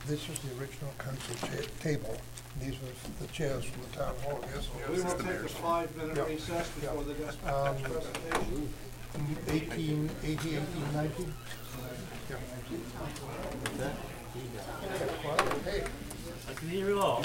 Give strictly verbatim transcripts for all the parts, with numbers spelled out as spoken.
This is the original council cha- table. These were the chairs from the town hall, yes? We will take a five-minute Yeah. recess before the next Um, presentation. eighteen eighty, eighteen ninety? Yeah. Hey. I can hear you all.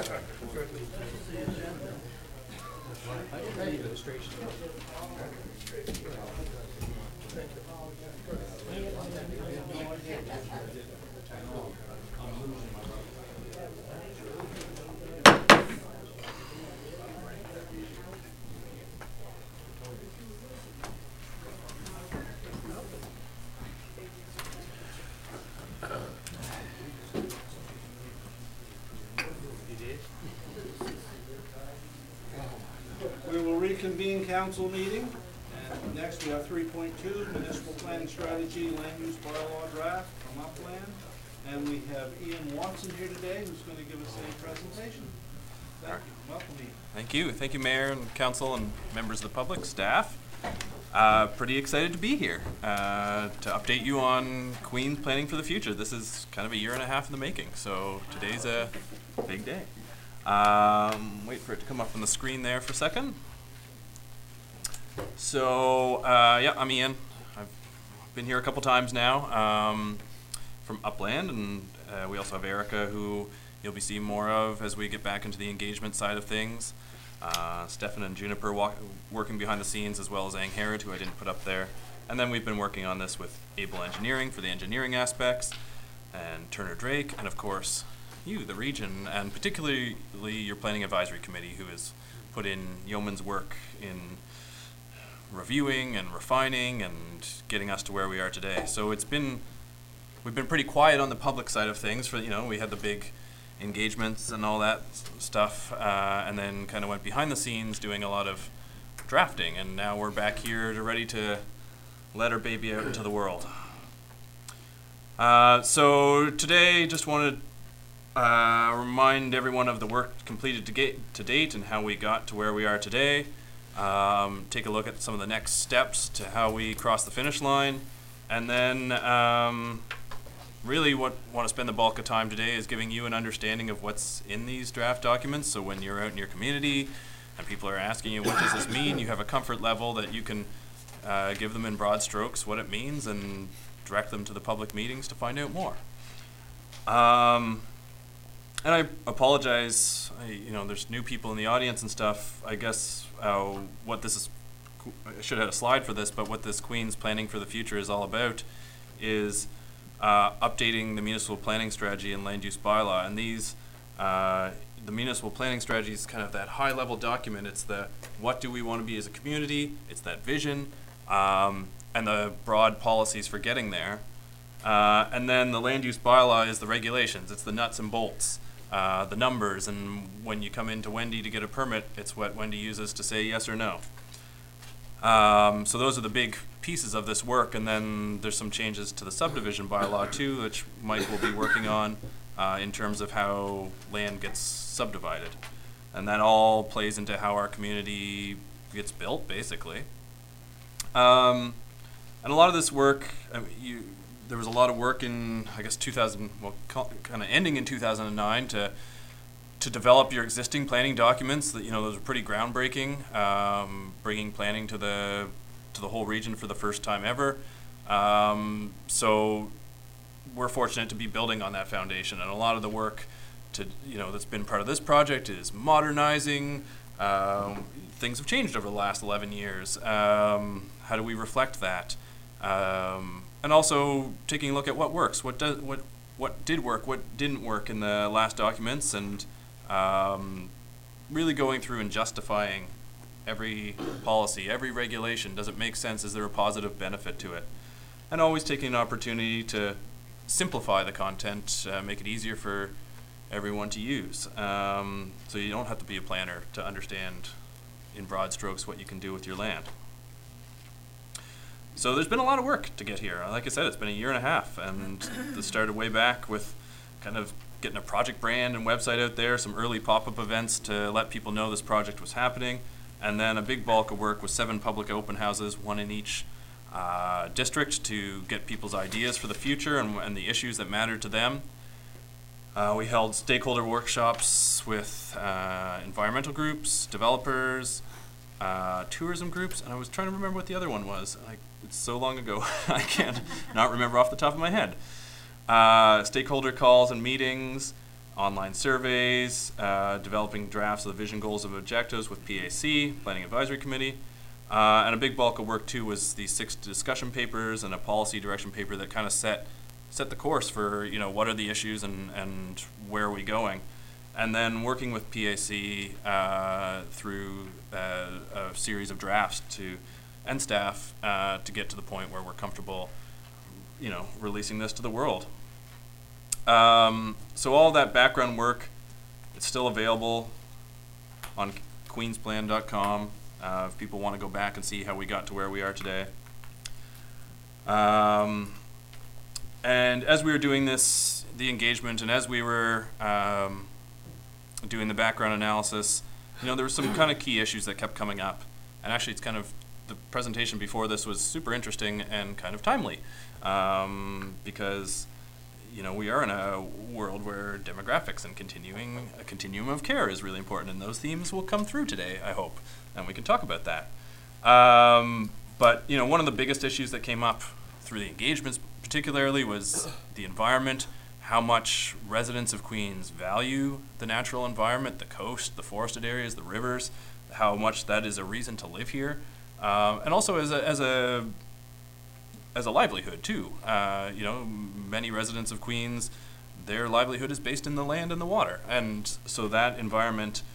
We will reconvene council meeting. And next we have three point two, municipal planning strategy, land use bylaw draft from Upland. And we have Ian Watson here today who's going to give us a presentation. Thank you. Welcome, Ian. Thank you. Thank you, Mayor and Council and members of the public, staff. Uh, pretty excited to be here uh, to update you on Queen's planning for the future. This is kind of a year and a half in the making, so today's a big day. Um, wait for it to come up on the screen there for a second. So, uh, yeah, I'm Ian. I've been here a couple times now um, from Upland, and uh, we also have Erica, who you'll be seeing more of as we get back into the engagement side of things. Uh, Stefan and Juniper walk, working behind the scenes, as well as Ang Herod, who I didn't put up there. And then we've been working on this with Able Engineering for the engineering aspects, and Turner Drake, and of course, you, the region, and particularly your Planning Advisory Committee, who has put in yeoman's work in reviewing and refining and getting us to where we are today. So it's been, we've been pretty quiet on the public side of things. For, you know, we had the big engagements and all that stuff, uh, and then kind of went behind the scenes doing a lot of drafting, and now we're back here to ready to let our baby out into the world. Uh, so today, just wanted to uh, remind everyone of the work completed to, get, to date and how we got to where we are today. Um, take a look at some of the next steps to how we cross the finish line, and then um, really what want to spend the bulk of time today is giving you an understanding of what's in these draft documents, so when you're out in your community and people are asking you what does this mean, you have a comfort level that you can uh, give them in broad strokes what it means and direct them to the public meetings to find out more. Um, and I apologize, I, you know, there's new people in the audience and stuff. I guess uh, what this is, I should have had a slide for this, but what this Queen's Planning for the Future is all about is uh, updating the municipal planning strategy and land use bylaw. And these, uh, the municipal planning strategy is kind of that high level document. It's the what do we want to be as a community, it's that vision, um, and the broad policies for getting there. Uh, and then the land use bylaw is the regulations, it's the nuts and bolts. Uh, the numbers, and when you come into Wendy to get a permit, it's what Wendy uses to say yes or no. Um, so those are the big pieces of this work, and then there's some changes to the subdivision bylaw too, which Mike will be working on uh, in terms of how land gets subdivided. And that all plays into how our community gets built, basically. Um, and a lot of this work, I mean, you, there was a lot of work in, I guess, two thousand, well, kind of ending in two thousand nine to to develop your existing planning documents. That, you know, those are pretty groundbreaking, um, bringing planning to the to the whole region for the first time ever. Um, so we're fortunate to be building on that foundation, and a lot of the work to, you know, that's been part of this project is modernizing. Um, things have changed over the last eleven years. Um, how do we reflect that? Um, and also taking a look at what works, what does, what, what did work, what didn't work in the last documents, and um, really going through and justifying every policy, every regulation. Does it make sense? Is there a positive benefit to it? And always taking an opportunity to simplify the content, uh, make it easier for everyone to use. Um, so you don't have to be a planner to understand in broad strokes what you can do with your land. So there's been a lot of work to get here. Like I said, it's been a year and a half, and this started way back with kind of getting a project brand and website out there, some early pop-up events to let people know this project was happening, and then a big bulk of work with seven public open houses, one in each uh, district, to get people's ideas for the future and, and the issues that matter to them. Uh, we held stakeholder workshops with uh, environmental groups, developers, uh, tourism groups, and I was trying to remember what the other one was. I, it's so long ago, I can't not remember off the top of my head. Uh, stakeholder calls and meetings, online surveys, uh, developing drafts of the vision, goals, and objectives with P A C, Planning Advisory Committee. Uh, and a big bulk of work too was these six discussion papers and a policy direction paper that kind of set set the course for, you know, what are the issues and, and where are we going. And then working with P A C uh, through uh, a series of drafts to and staff uh, to get to the point where we're comfortable, you know, releasing this to the world. Um, so all that background work, it's still available on queensplan dot com uh, if people want to go back and see how we got to where we are today. Um, and as we were doing this, the engagement, and as we were um, doing the background analysis, you know, there were some kind of key issues that kept coming up. And actually, it's kind of, the presentation before this was super interesting and kind of timely um, because, you know, we are in a world where demographics and continuing a continuum of care is really important, and those themes will come through today, I hope, and we can talk about that. Um, but, you know, one of the biggest issues that came up through the engagements particularly was the environment, how much residents of Queens value the natural environment, the coast, the forested areas, the rivers, how much that is a reason to live here, um, and also as a, as a as a livelihood too. Uh, you know, many residents of Queens, their livelihood is based in the land and the water, and so that environment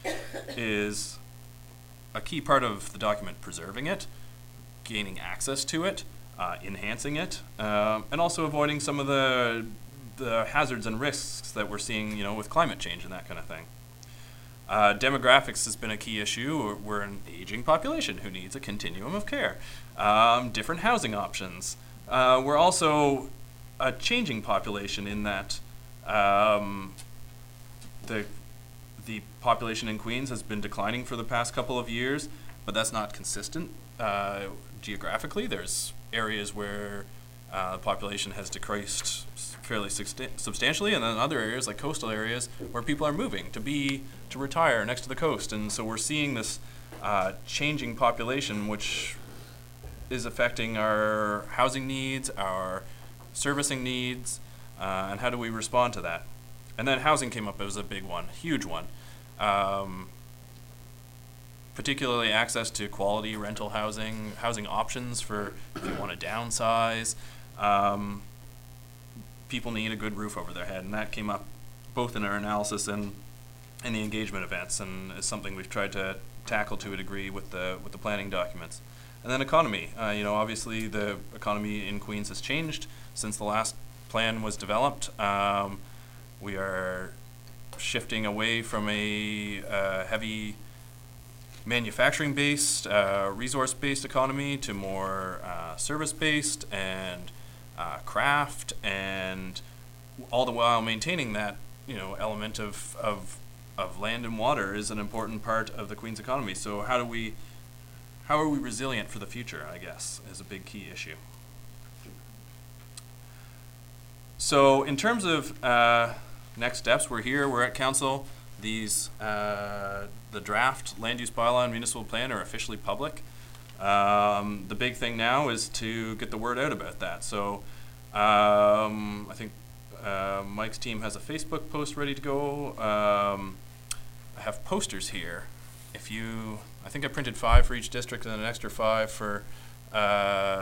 is a key part of the document, preserving it, gaining access to it, uh, enhancing it, uh, and also avoiding some of the the hazards and risks that we're seeing, you know, with climate change and that kind of thing. Uh, demographics has been a key issue. We're, we're an aging population who needs a continuum of care. Um, different housing options. Uh, we're also a changing population in that um, the the population in Queens has been declining for the past couple of years, but that's not consistent uh, geographically. There's areas where uh, the population has decreased fairly substantially, and then other areas like coastal areas where people are moving to be to retire next to the coast, and so we're seeing this uh, changing population, which is affecting our housing needs, our servicing needs, uh, and how do we respond to that? And then housing came up as a big one, huge one. Um, particularly access to quality rental housing, housing options for if you want to downsize. Um, people need a good roof over their head, and that came up both in our analysis and in the engagement events, and is something we've tried to tackle to a degree with the with the planning documents. And then economy. Uh, you know, obviously the economy in Queens has changed since the last plan was developed. Um, we are shifting away from a uh, heavy manufacturing-based, uh, resource-based economy to more uh, service-based and uh, craft, and all the while maintaining that, you know, element of, of of land and water is an important part of the Queens economy. So how do we How are we resilient for the future, I guess, is a big key issue. So in terms of uh, next steps, we're here, we're at council. These, uh, the draft land use bylaw and municipal plan are officially public. Um, the big thing now is to get the word out about that. So um, I think uh, Mike's team has a Facebook post ready to go. Um, I have posters here. If you, I think I printed five for each district and an extra five for uh,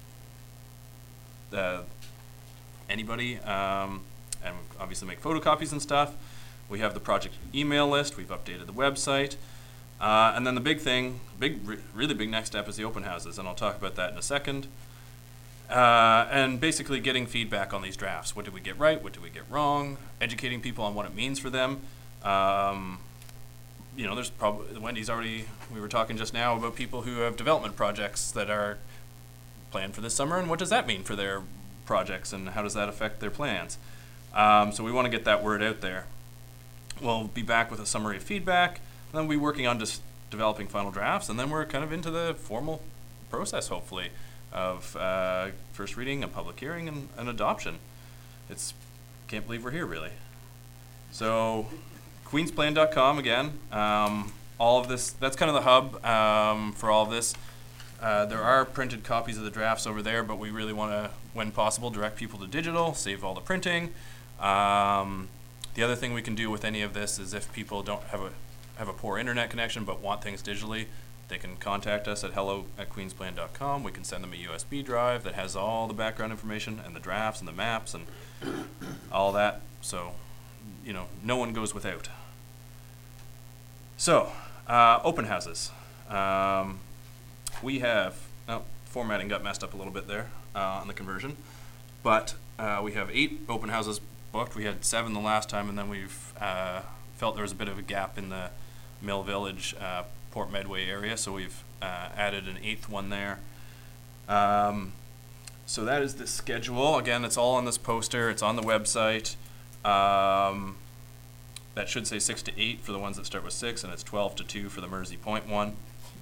the, anybody, um, and obviously make photocopies and stuff. We have the project email list. We've updated the website. Uh, and then the big thing, big, re really big next step is the open houses, and I'll talk about that in a second. Uh, and basically getting feedback on these drafts. What did we get right? What did we get wrong? Educating people on what it means for them. Um, you know, there's probably, Wendy's already, we were talking just now about people who have development projects that are planned for this summer, and what does that mean for their projects, and how does that affect their plans? Um, so we want to get that word out there. We'll be back with a summary of feedback, and then we'll be working on just developing final drafts, and then we're kind of into the formal process, hopefully, of uh, first reading, a public hearing, and an adoption. It's, can't believe we're here, really. So, queensplan dot com again. Um, all of this, that's kind of the hub um, for all of this. Uh, there are printed copies of the drafts over there, but we really want to, when possible, direct people to digital, save all the printing. Um, the other thing we can do with any of this is if people don't have a have a poor internet connection but want things digitally, they can contact us at hello at queensplan dot com. We can send them a U S B drive that has all the background information and the drafts and the maps and all that. So, you know, no one goes without. So, uh, open houses. Um, we have, oh, formatting got messed up a little bit there uh, on the conversion, but uh, we have eight open houses booked. We had seven the last time, and then we've uh, felt there was a bit of a gap in the Mill Village, uh, Port Medway area, so we've uh, added an eighth one there. Um, so that is the schedule. Again, it's all on this poster. It's on the website. Um, that should say six to eight for the ones that start with six, and it's twelve to two for the Mersey Point one.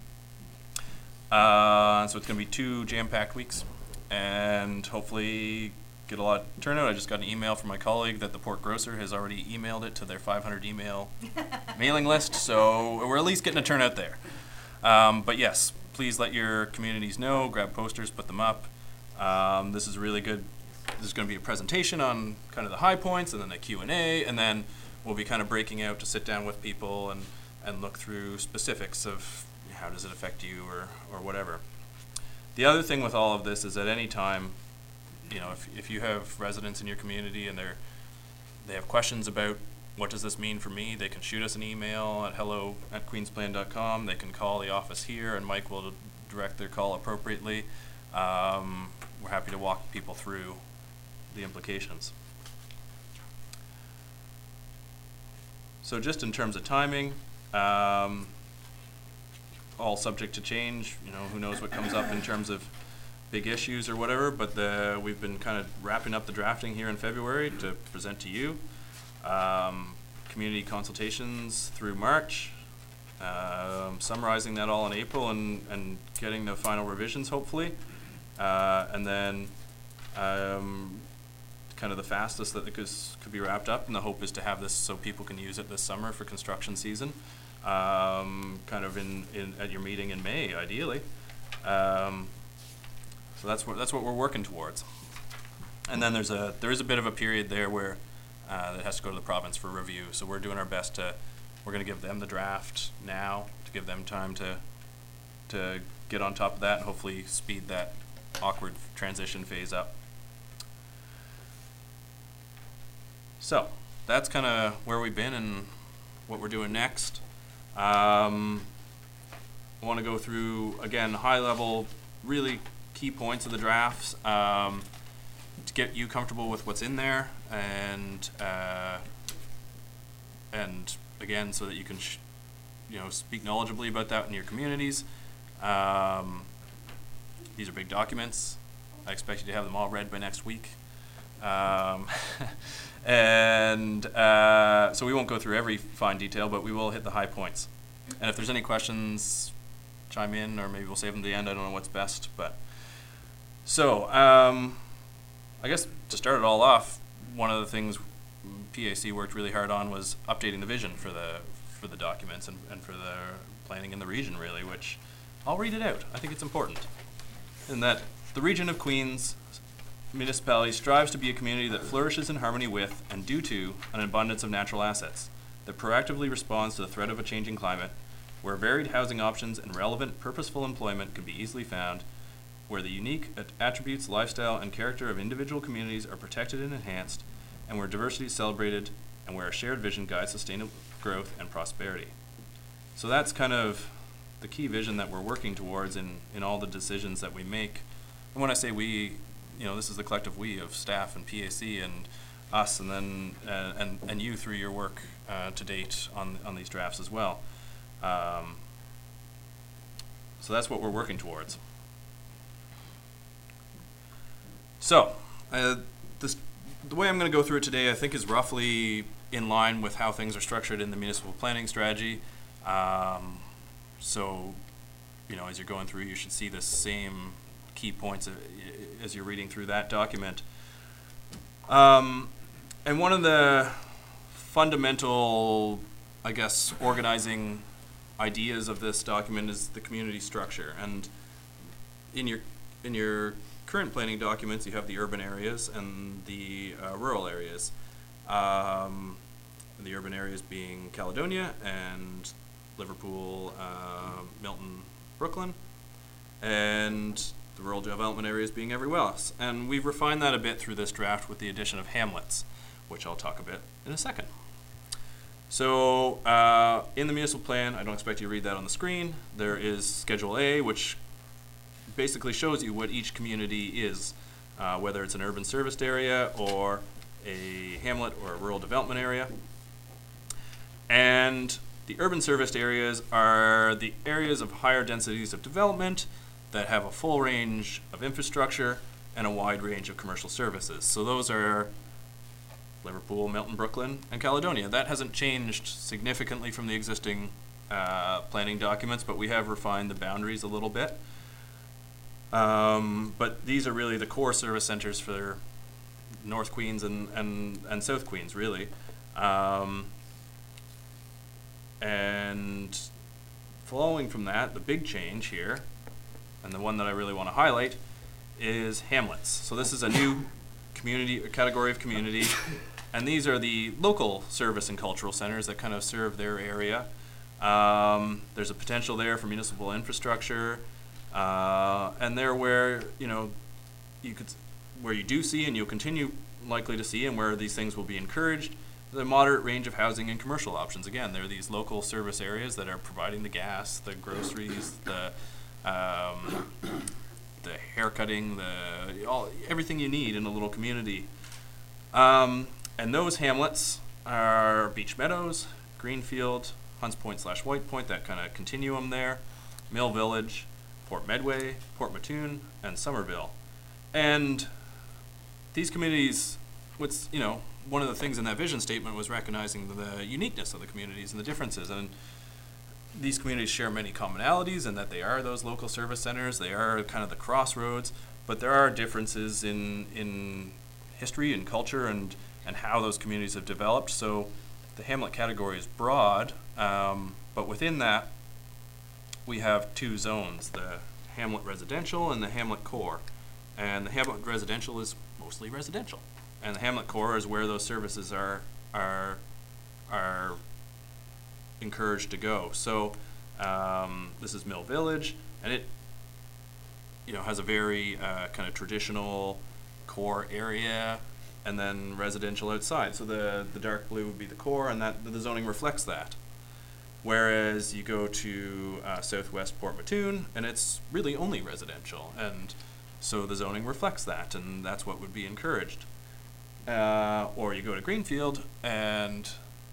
Uh, so it's going to be two jam-packed weeks, and hopefully get a lot of turnout. I just got an email from my colleague that the Port Grocer has already emailed it to their five hundred email mailing list, so we're at least getting a turnout there. Um, but yes, please let your communities know, grab posters, put them up. Um, this is really good. This is going to be a presentation on kind of the high points, and then a Q and A, and then we'll be kind of breaking out to sit down with people and, and look through specifics of how does it affect you or, or whatever. The other thing with all of this is at any time, you know, if, if you have residents in your community and they're, they have questions about what does this mean for me, they can shoot us an email at hello at queensplan dot com. They can call the office here, and Mike will direct their call appropriately. Um, we're happy to walk people through the implications. So just in terms of timing, um, all subject to change. You know, who knows what comes up in terms of big issues or whatever, but the, we've been kind of wrapping up the drafting here in February to present to you. Um, community consultations through March, um, summarizing that all in April and, and getting the final revisions hopefully. Uh, and then um, kind of the fastest that it could, could be wrapped up, and the hope is to have this so people can use it this summer for construction season, um, kind of in, in at your meeting in May ideally. Um, so that's what that's what we're working towards. And then there's a there is a bit of a period there where uh, that has to go to the province for review. So we're doing our best to we're going to give them the draft now to give them time to to get on top of that and hopefully speed that awkward transition phase up. So that's kind of where we've been and what we're doing next. Um, I want to go through, again, high level, really key points of the drafts um, to get you comfortable with what's in there, and uh, and again, so that you can sh you know speak knowledgeably about that in your communities. Um, these are big documents. I expect you to have them all read by next week. Um, and uh, so we won't go through every fine detail, but we will hit the high points. And if there's any questions, chime in, or maybe we'll save them to the end. I don't know what's best. But so um, I guess to start it all off, one of the things P A C worked really hard on was updating the vision for the for the documents and, and for the planning in the region, really, which I'll read it out. I think it's important. In that the region of Queens municipality strives to be a community that flourishes in harmony with and due to an abundance of natural assets, that proactively responds to the threat of a changing climate, where varied housing options and relevant, purposeful employment can be easily found, where the unique attributes, lifestyle, and character of individual communities are protected and enhanced, and where diversity is celebrated, and where a shared vision guides sustainable growth and prosperity. So that's kind of the key vision that we're working towards in, in all the decisions that we make. And when I say we, you know, this is the collective we of staff and P A C and us, and then uh, and and you through your work uh, to date on on these drafts as well. Um, so that's what we're working towards. So uh, this the way I'm going to go through it today, I think, is roughly in line with how things are structured in the municipal planning strategy. Um, so, you know, as you're going through, you should see the same key points as you're reading through that document. Um, and one of the fundamental, I guess, organizing ideas of this document is the community structure. And in your in your current planning documents, you have the urban areas and the uh, rural areas. Um, the urban areas being Caledonia and Liverpool, uh, Milton, Brooklyn, and the rural development areas being everywhere else. And we've refined that a bit through this draft with the addition of hamlets, which I'll talk a bit in a second. So uh, in the municipal plan, I don't expect you to read that on the screen, there is Schedule A, which basically shows you what each community is, uh, whether it's an urban serviced area or a hamlet or a rural development area. And the urban serviced areas are the areas of higher densities of development that have a full range of infrastructure and a wide range of commercial services. So those are Liverpool, Milton, Brooklyn, and Caledonia. That hasn't changed significantly from the existing uh, planning documents, but we have refined the boundaries a little bit. Um, but these are really the core service centers for North Queens and, and, and South Queens, really. Um, and following from that, the big change here, and the one that I really want to highlight, is hamlets. So this is a new community, a category of community, and these are the local service and cultural centers that kind of serve their area. Um, there's a potential there for municipal infrastructure, uh, and they're where, you know, you could, where you do see and you'll continue likely to see, and where these things will be encouraged, the moderate range of housing and commercial options. Again, they're these local service areas that are providing the gas, the groceries, the um, the haircutting, the all everything you need in a little community. Um, and those hamlets are Beach Meadows, Greenfield, Hunts Point slash White Point, that kind of continuum there, Mill Village, Port Medway, Port Mattoon, and Somerville. And these communities, what's, you know, one of the things in that vision statement was recognizing the uniqueness of the communities and the differences. And these communities share many commonalities in that they are those local service centers, they are kind of the crossroads, but there are differences in in history and culture and, and how those communities have developed. So the hamlet category is broad, um, but within that we have two zones, the hamlet residential and the hamlet core. And the hamlet residential is mostly residential, and the hamlet core is where those services are are are encouraged to go. So um, this is Mill Village, and it, you know, has a very uh, kind of traditional core area, and then residential outside. So the the dark blue would be the core, and that the zoning reflects that. Whereas you go to uh, southwest Port Mattoon, and it's really only residential, and so the zoning reflects that, and that's what would be encouraged. Uh, or you go to Greenfield, and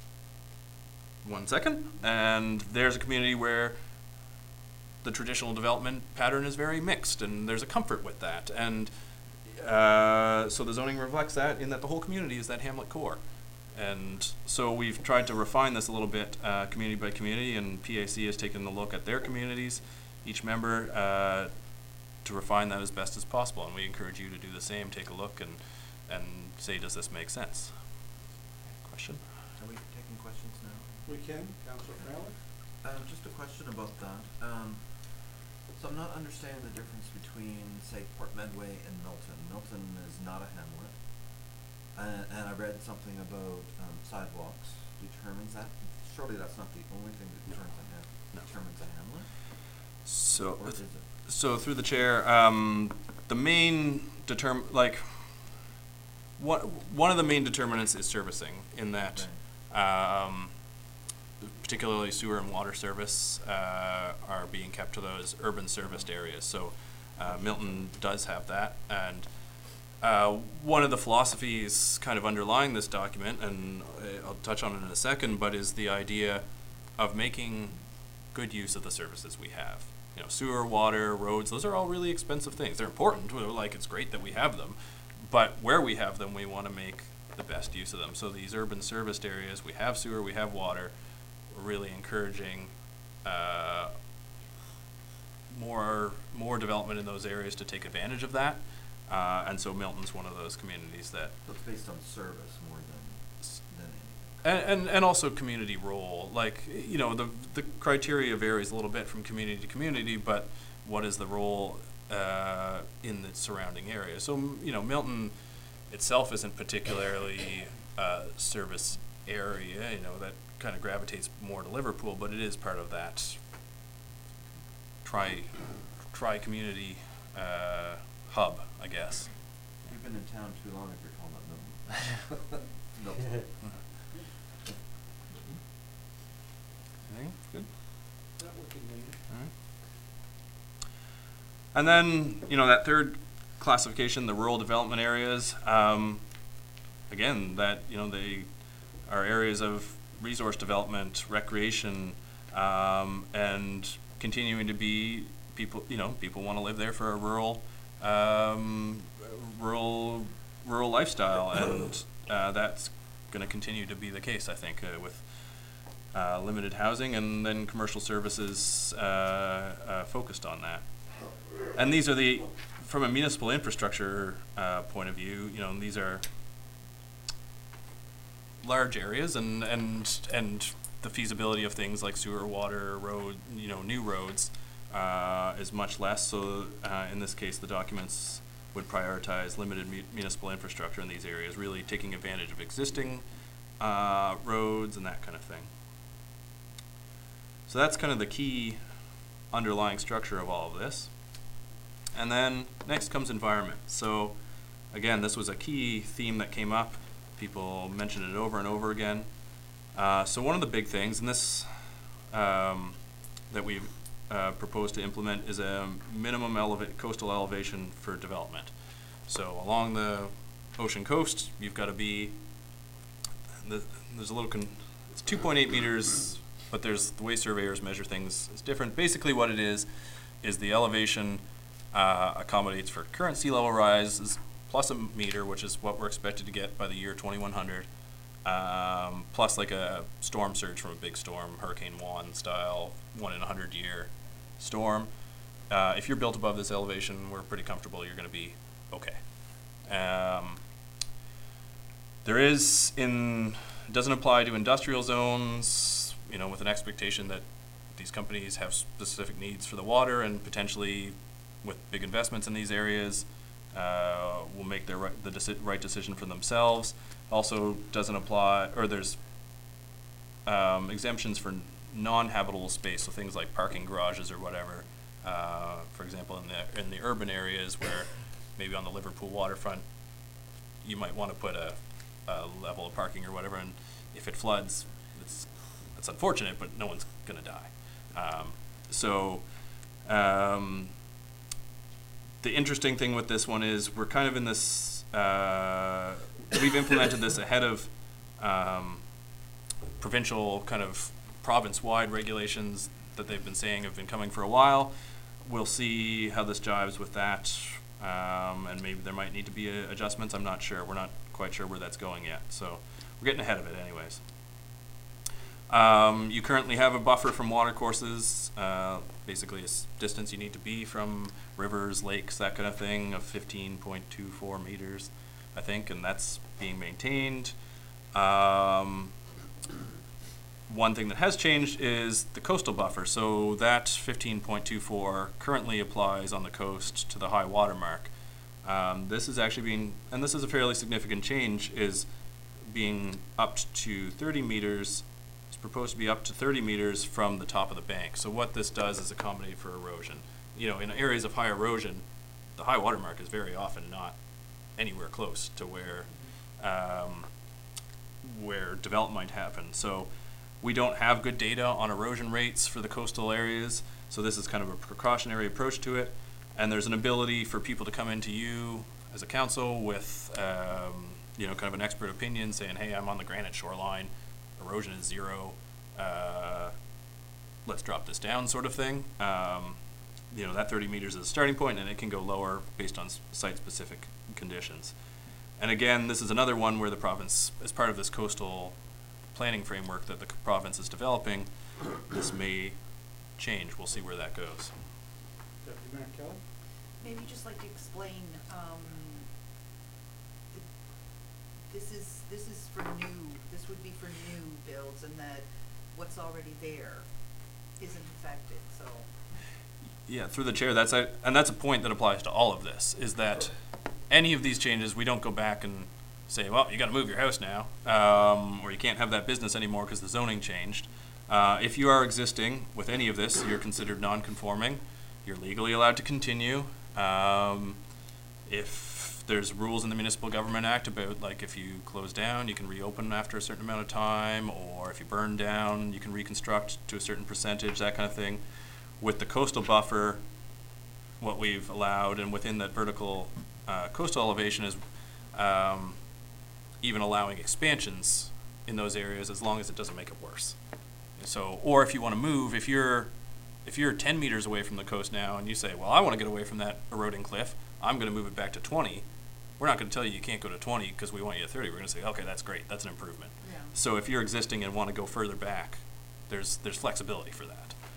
one second, and there's a community where the traditional development pattern is very mixed, and there's a comfort with that. And uh, so the zoning reflects that in that the whole community is that hamlet core. And so we've tried to refine this a little bit, uh, community by community, and P A C has taken a look at their communities, each member, uh, to refine that as best as possible. And we encourage you to do the same, take a look and, and say, does this make sense? Question? Are we taking questions now? We can, Councilor Farrell? Um, just a question about that. Um, so I'm not understanding the difference between, say, Port Medway and Milton. Milton is not a hamlet. Uh, and I read something about um, sidewalks determines that. Surely that's not the only thing that determines a, ham No. determines a hamlet? So, Or is it? so through the chair, um, the main determ like what one of the main determinants is servicing, in that um, particularly sewer and water service uh, are being kept to those urban serviced areas. So uh, Milton does have that, and uh, one of the philosophies kind of underlying this document, and I'll touch on it in a second, but is the idea of making good use of the services we have. You know, sewer, water, roads, those are all really expensive things. They're important. We're like, it's great that we have them, but where we have them, we want to make the best use of them. So these urban serviced areas, we have sewer, we have water. We're really encouraging uh, more more development in those areas to take advantage of that. Uh, and so Milton's one of those communities that. So it's based on service more than than anything. and, and, and also community role. Like, you know, the, the criteria varies a little bit from community to community, but what is the role uh, in the surrounding area? So, m- you know, Milton itself isn't particularly uh, service area, you know, that kind of gravitates more to Liverpool, but it is part of that tri, tri-community uh, hub, I guess. You've been in town too long if you're calling it Milton. Milton. Anything? Good? That we can leave. Alright. And then, you know, that third classification, the rural development areas, um, again, that, you know, they are areas of resource development, recreation, um, and continuing to be people, you know, people want to live there for a rural, um, rural, rural lifestyle, and uh, that's going to continue to be the case, I think, uh, with uh, limited housing and then commercial services uh, uh, focused on that. And these are the, from a municipal infrastructure uh, point of view, you know, these are large areas, and and and the feasibility of things like sewer, water, road, you know, new roads uh, is much less. So uh, in this case, the documents would prioritize limited mu- municipal infrastructure in these areas, really taking advantage of existing uh, roads and that kind of thing. So that's kind of the key underlying structure of all of this. And then next comes environment. So again, this was a key theme that came up. People mentioned it over and over again. Uh, so one of the big things, and this um, that we've uh, proposed to implement, is a minimum eleva- coastal elevation for development. So along the ocean coast, you've got to be, the, there's a little, con- it's two point eight meters, but there's, the way surveyors measure things is different. Basically what it is, is the elevation uh, accommodates for current sea level rise plus a meter, which is what we're expected to get by the year twenty-one hundred, um, plus like a storm surge from a big storm, Hurricane Juan style, one in a hundred year storm. Uh, if you're built above this elevation, we're pretty comfortable you're going to be okay. Um, there is in, it doesn't apply to industrial zones, you know, with an expectation that these companies have specific needs for the water, and potentially with big investments in these areas, uh, will make their right, the deci- right decision for themselves. Also doesn't apply, or there's um, exemptions for non-habitable space, so things like parking garages or whatever. Uh, for example, in the in the urban areas where maybe on the Liverpool waterfront, you might want to put a, a level of parking or whatever, and if it floods, it's it's unfortunate, but no one's gonna die. Um, so. Um, The interesting thing with this one is we're kind of in this, uh, we've implemented this ahead of um, provincial kind of province-wide regulations that they've been saying have been coming for a while. We'll see how this jives with that, um, and maybe there might need to be a, adjustments. I'm not sure. We're not quite sure where that's going yet. So we're getting ahead of it anyways. Um, you currently have a buffer from water courses, uh, basically a s- distance you need to be from rivers, lakes, that kind of thing, of fifteen point two four meters, I think, and that's being maintained. Um, one thing that has changed is the coastal buffer. So that fifteen point two four currently applies on the coast to the high water mark. Um, this is actually being, and this is a fairly significant change, is being upped to thirty meters. It's proposed to be up to thirty meters from the top of the bank. So what this does is accommodate for erosion. You know, in areas of high erosion, the high water mark is very often not anywhere close to where um, where development might happen. So we don't have good data on erosion rates for the coastal areas. So this is kind of a precautionary approach to it. And there's an ability for people to come into you as a council with, um, you know, kind of an expert opinion saying, hey, I'm on the granite shoreline. Erosion is zero, uh, let's drop this down, sort of thing. Um, you know, that thirty meters is a starting point, and it can go lower based on s- site-specific conditions. And again, this is another one where the province, as part of this coastal planning framework that the c- province is developing, this may change. We'll see where that goes. Deputy Mayor Kelly? Maybe just like to explain, um, the this is, this is for new, this would be for new builds, and that what's already there isn't affected, so. Yeah, through the chair, that's a, and that's a point that applies to all of this, is that any of these changes, we don't go back and say, well, you gotta move your house now, um, or you can't have that business anymore because the zoning changed. Uh, if you are existing with any of this, you're considered non-conforming, you're legally allowed to continue. Um, if there's rules in the Municipal Government Act about, like, if you close down, you can reopen after a certain amount of time, or if you burn down, you can reconstruct to a certain percentage, that kind of thing. With the coastal buffer, what we've allowed, and within that vertical uh, coastal elevation, is um, even allowing expansions in those areas as long as it doesn't make it worse. So, or if you want to move, if you're if you're ten meters away from the coast now, and you say, well, I want to get away from that eroding cliff, I'm going to move it back to twenty. We're not going to tell you you can't go to twenty because we want you at thirty. We're going to say, okay, that's great, that's an improvement. Yeah. So if you're existing and want to go further back, there's there's flexibility for that.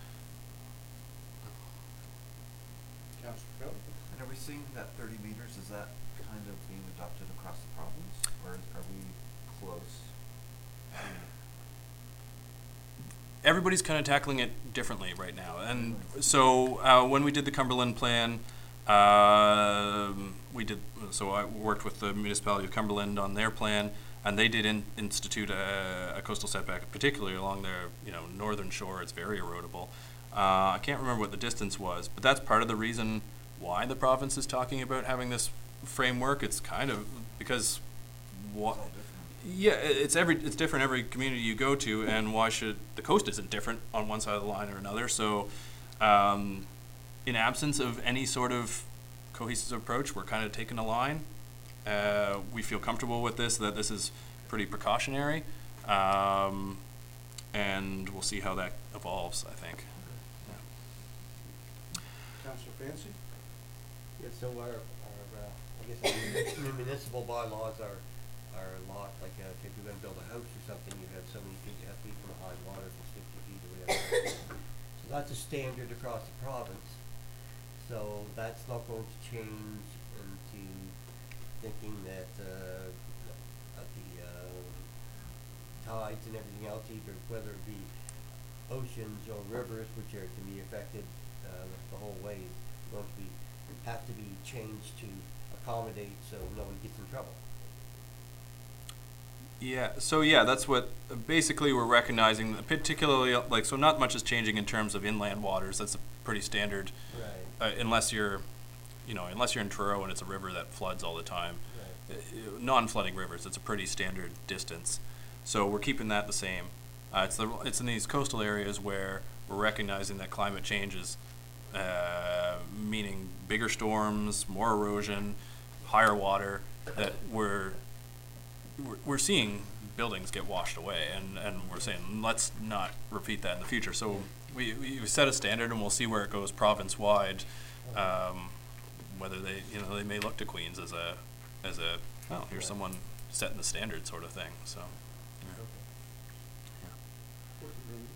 Councillor Coe? And are we seeing that thirty meters, is that kind of being adopted across the province, or are we close? Everybody's kind of tackling it differently right now. And so uh, when we did the Cumberland plan, um we did, so I worked with the municipality of Cumberland on their plan, and they did in, institute a, a coastal setback, particularly along their, you know, northern shore. It's very erodible. Uh, I can't remember what the distance was, but that's part of the reason why the province is talking about having this framework. It's kind of because what. Yeah, it's every it's different every community you go to, and why should the coast isn't different on one side of the line or another? So, um, in absence of any sort of cohesive approach, we're kind of taking a line. Uh, we feel comfortable with this, that this is pretty precautionary, um, and we'll see how that evolves, I think. Councillor Fancy? Yeah, so our, our, uh, I guess our municipal bylaws are, are a lot, like, uh, if you're gonna build a house or something, you have so many feet, you have to be from high water for sixty feet or whatever. So that's a standard across the province. So that's not going to change into thinking that, uh, of the, uh, tides and everything else, either whether it be oceans or rivers, which are, can be affected, uh, the whole way, going to be, have to be changed to accommodate so nobody gets in trouble. Yeah, so yeah, that's what, basically we're recognizing, particularly, like, so not much is changing in terms of inland waters. That's a pretty standard, Right. uh, unless you're, you know, unless you're in Truro and it's a river that floods all the time. Right. Uh, non-flooding rivers, it's a pretty standard distance. So we're keeping that the same. Uh, it's the it's in these coastal areas where we're recognizing that climate change is, uh, meaning bigger storms, more erosion, higher water, that we're we're, we're seeing buildings get washed away, and, and we're saying let's not repeat that in the future. So we, we set a standard, and we'll see where it goes province-wide. Um, whether they, you know, they may look to Queens as a, as a, well, here's someone setting the standard sort of thing. So, yeah.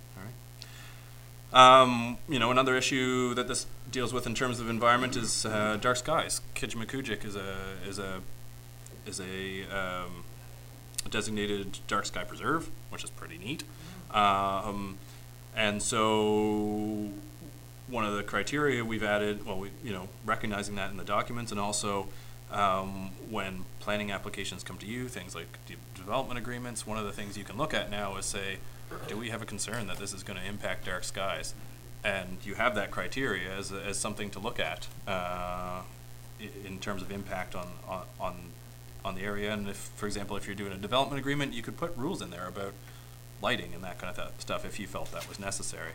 All right. Um, you know, another issue that this deals with in terms of environment is uh, dark skies. Kijimikujik is a is a is a um, designated dark sky preserve, which is pretty neat. Um, and so one of the criteria we've added, well, we, you know, recognizing that in the documents, and also um, when planning applications come to you, things like de development agreements, one of the things you can look at now is say, do we have a concern that this is going to impact dark skies? And you have that criteria as, as something to look at uh, in terms of impact on, on, on on the area. And if, for example, if you're doing a development agreement, you could put rules in there about lighting and that kind of th stuff if you felt that was necessary.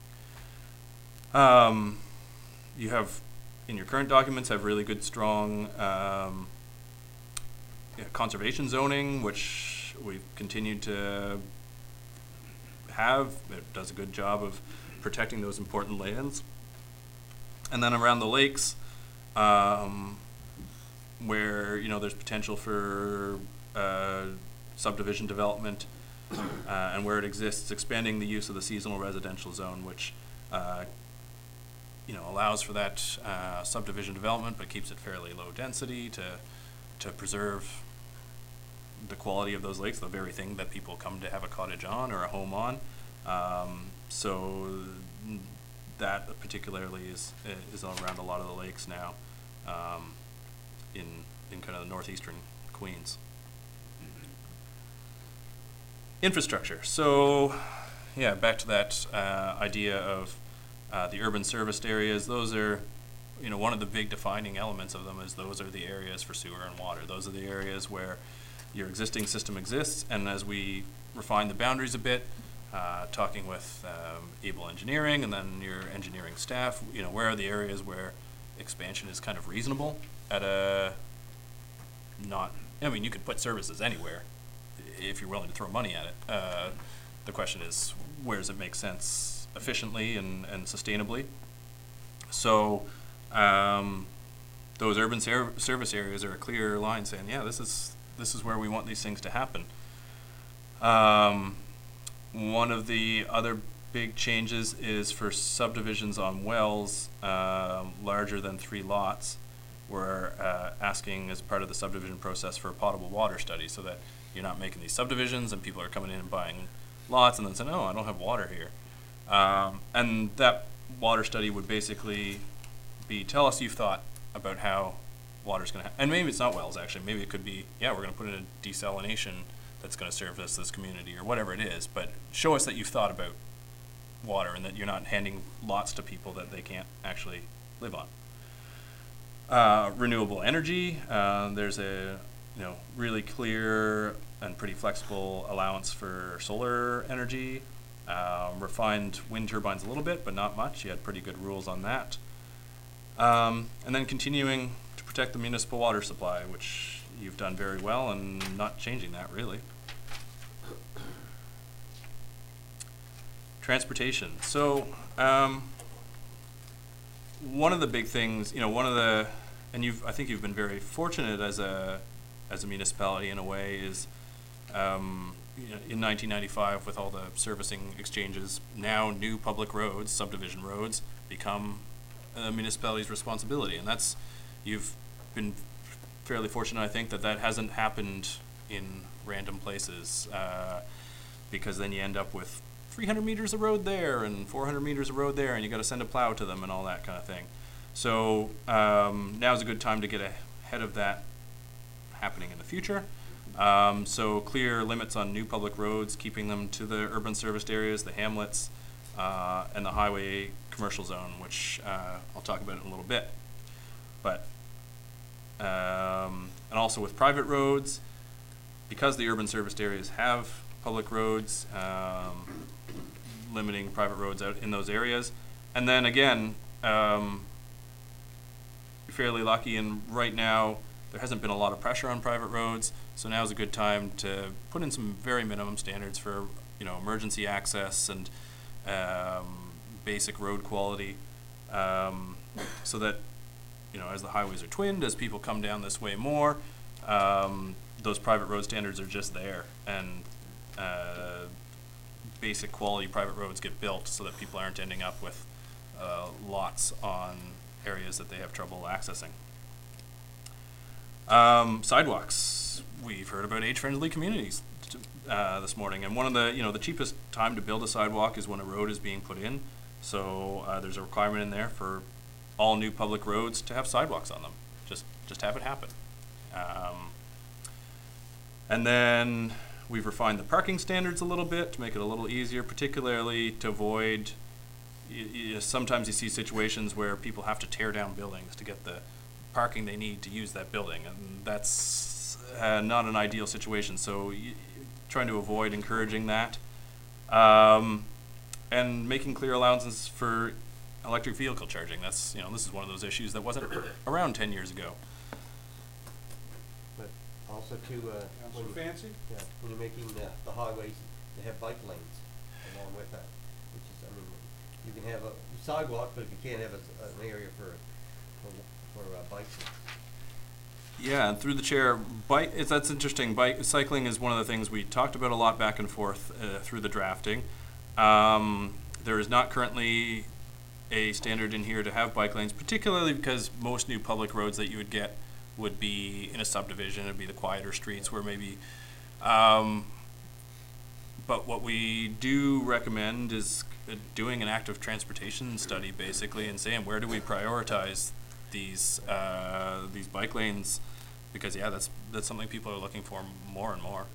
Um, you have, in your current documents, have really good, strong um, yeah, conservation zoning, which we've continued to have. It does a good job of protecting those important lands. And then around the lakes, um, where, you know, there's potential for uh, subdivision development, uh, and where it exists, expanding the use of the seasonal residential zone, which uh, you know, allows for that uh, subdivision development, but keeps it fairly low density to to preserve the quality of those lakes, the very thing that people come to have a cottage on or a home on. Um, so that particularly is is around a lot of the lakes now, um, in in kind of the northeastern Queens. Infrastructure. So, yeah, back to that uh, idea of uh, the urban serviced areas. Those are, you know, one of the big defining elements of them is those are the areas for sewer and water. Those are the areas where your existing system exists, and as we refine the boundaries a bit, uh, talking with um, Able Engineering and then your engineering staff, you know, where are the areas where expansion is kind of reasonable at a not, I mean, you could put services anywhere if you're willing to throw money at it. Uh, the question is, where does it make sense efficiently and, and sustainably? So um, those urban ser service areas are a clear line saying, yeah, this is this is where we want these things to happen. Um, one of the other big changes is for subdivisions on wells uh, larger than three lots. We're uh, asking as part of the subdivision process for a potable water study, so that you're not making these subdivisions and people are coming in and buying lots and then saying, oh, I don't have water here. Um, and that water study would basically be, tell us you've thought about how water's going to, and maybe it's not wells actually, maybe it could be, yeah, we're going to put in a desalination that's going to service this community or whatever it is, but show us that you've thought about water and that you're not handing lots to people that they can't actually live on. Uh, renewable energy, uh, there's a you know really clear and pretty flexible allowance for solar energy. Um, refined wind turbines a little bit, but not much. You had pretty good rules on that. Um, and then continuing to protect the municipal water supply, which you've done very well, and not changing that really. Transportation. So um, one of the big things, you know, one of the, and you've, I think you've been very fortunate as a, as a municipality in a way, is um, you know, in nineteen ninety-five with all the servicing exchanges, now new public roads, subdivision roads, become a municipality's responsibility, and that's, you've been fairly fortunate, I think, that that hasn't happened in random places, uh, because then you end up with three hundred meters of road there and four hundred meters of road there, and you got to send a plow to them and all that kind of thing. So um, now's a good time to get ahead of that happening in the future. Um, so clear limits on new public roads, keeping them to the urban serviced areas, the hamlets, uh, and the highway commercial zone, which uh, I'll talk about in a little bit. But um, and also with private roads, because the urban serviced areas have public roads, um, limiting private roads out in those areas. And then again, um, you're fairly lucky, and right now there hasn't been a lot of pressure on private roads, so now is a good time to put in some very minimum standards for, you know, emergency access and um, basic road quality, um, so that, you know, as the highways are twinned, as people come down this way more, um, those private road standards are just there, and uh, basic quality private roads get built so that people aren't ending up with uh, lots on areas that they have trouble accessing. Um, sidewalks. We've heard about age-friendly communities uh, this morning, and one of the, you know, the cheapest time to build a sidewalk is when a road is being put in. So uh, there's a requirement in there for all new public roads to have sidewalks on them. Just, just have it happen. Um, and then we've refined the parking standards a little bit to make it a little easier, particularly to avoid, y y sometimes you see situations where people have to tear down buildings to get the parking they need to use that building, and that's uh, not an ideal situation, so y trying to avoid encouraging that. Um, and making clear allowances for electric vehicle charging. That's, you know, this is one of those issues that wasn't around ten years ago. But also too, uh, Councilor when you, Fancy? yeah, when you're making the, the highways, they have bike lanes along with that, which is, I mean, you can have a sidewalk, but if you can't have a, an area for, for, for uh, bikes. Yeah, and through the chair, bike. It's, that's interesting. Bike cycling is one of the things we talked about a lot back and forth uh, through the drafting. Um, there is not currently a standard in here to have bike lanes, particularly because most new public roads that you would get would be in a subdivision. It'd be the quieter streets where maybe Um, but what we do recommend is uh, doing an active transportation study, basically, and saying where do we prioritize these uh, these bike lanes, because yeah, that's that's something people are looking for more and more.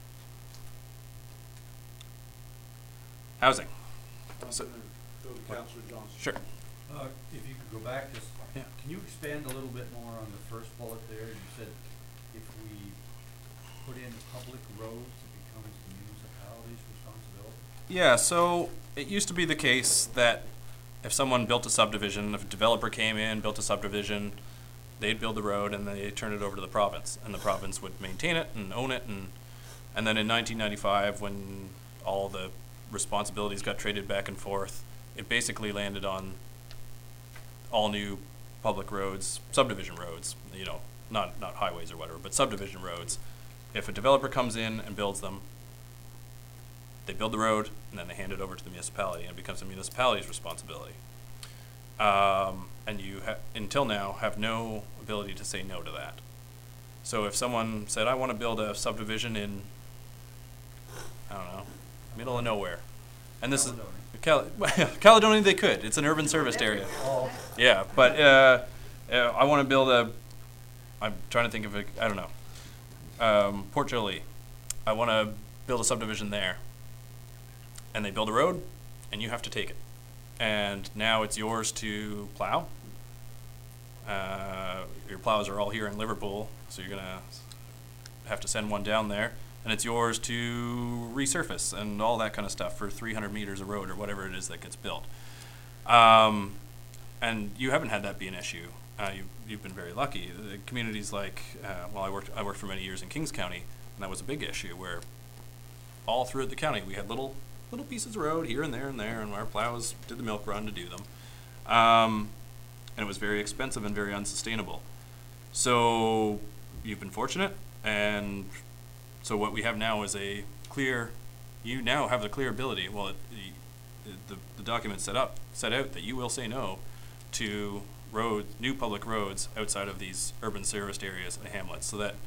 Housing. I'm So- gonna go to Councillor Johnson. Sure. Uh, if you could go back just, Yeah. can you expand a little bit more on the first bullet there? You said if we put in public roads, it becomes the municipality's responsibility? Yeah, so it used to be the case that if someone built a subdivision, if a developer came in, built a subdivision, they'd build the road and they turn it over to the province, and the province would maintain it and own it, and and then in nineteen ninety-five, when all the responsibilities got traded back and forth, it basically landed on all new public roads, subdivision roads, you know, not not highways or whatever, but subdivision roads. If a developer comes in and builds them, they build the road, and then they hand it over to the municipality, and it becomes the municipality's responsibility. Um, and you, ha- until now, have no ability to say no to that. So if someone said, I want to build a subdivision in, I don't know, middle of nowhere, and this is, Cal- Caledonia, they could. It's an urban serviced area. Oh, Yeah, but uh, uh, I want to build a, I'm trying to think of a, I don't know, um, Port Joli. I want to build a subdivision there. And they build a road, and you have to take it. And now it's yours to plow. Uh, your plows are all here in Liverpool, so you're gonna have to send one down there. And it's yours to resurface and all that kind of stuff for three hundred meters of road or whatever it is that gets built. Um, and you haven't had that be an issue. Uh, you, you've been very lucky. The communities like, uh, well, I worked, I worked for many years in Kings County, and that was a big issue where all throughout the county we had little little pieces of road here and there and there, and our plows did the milk run to do them. Um, and it was very expensive and very unsustainable. So you've been fortunate, and so what we have now is a clear, you now have the clear ability, well, it, the, the, the document set up, set out that you will say no to road, new public roads outside of these urban serviced areas and hamlets, so that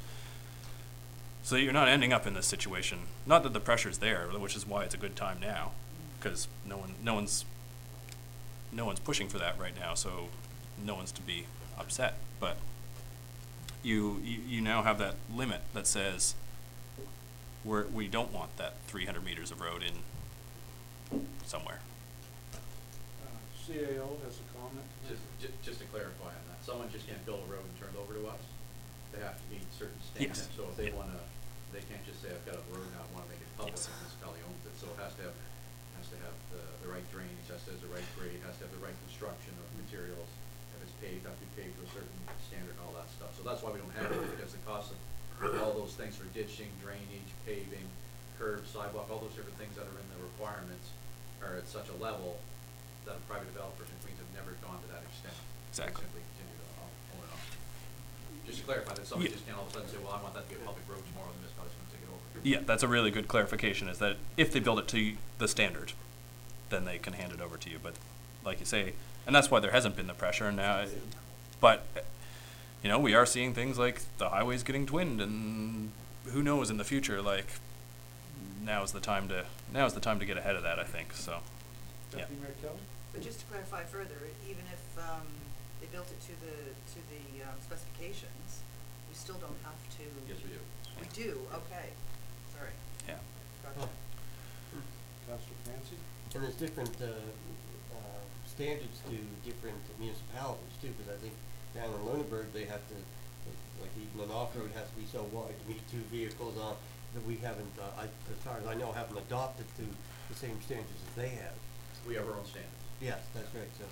So that you're not ending up in this situation. Not that the pressure's there, which is why it's a good time now, because no one, no one's, no one's pushing for that right now. So, no one's to be upset. But you, you, you now have that limit that says we're, we don't want that three hundred meters of road in somewhere. Uh, C A O has a comment. Just, just, just to clarify on that, someone just can't build a road and turn it over to us. They have to meet certain standards. Yes. So if they Yeah. wanna, they can't just say, I've got a road now, I wanna make it public, Yes. and the municipality owns it. So it has to have, has to have the, the right drainage, has to have the right grade, has to have the right construction of materials. If it's paved, has to be paved to a certain standard and all that stuff. So that's why we don't have it, because the cost of all those things for ditching, drainage, paving, curb, sidewalk, all those different things that are in the requirements are at such a level that private developers in Queens have never gone to that extent. They Exactly. simply continue to own own it up. Just to clarify that somebody Yeah. just can't all of a sudden say, well, I want that to be a public road tomorrow, and the municipality's gonna take it over. Yeah, that's a really good clarification, is that if they build it to the standard, then they can hand it over to you. But like you say, and that's why there hasn't been the pressure now. But, you know, we are seeing things like the highways getting twinned, and who knows in the future, like, now's the time to, now's the time to get ahead of that, I think, so, yeah. Deputy Mayor Kelly? But just to clarify further, even if, um, they built it to the, to the, um, specifications, we still don't have to. Yes, we do. We do, okay, sorry, Yeah. gotcha. Councillor Clancy? And there's different, uh, uh, standards to different municipalities too, because I think down in Lunenburg, they have to, like even an off-road has to be so wide to meet two vehicles on, that we haven't, uh, I, as far as I know, haven't adopted to the same standards as they have. We have our own standards. Yes, that's right, so.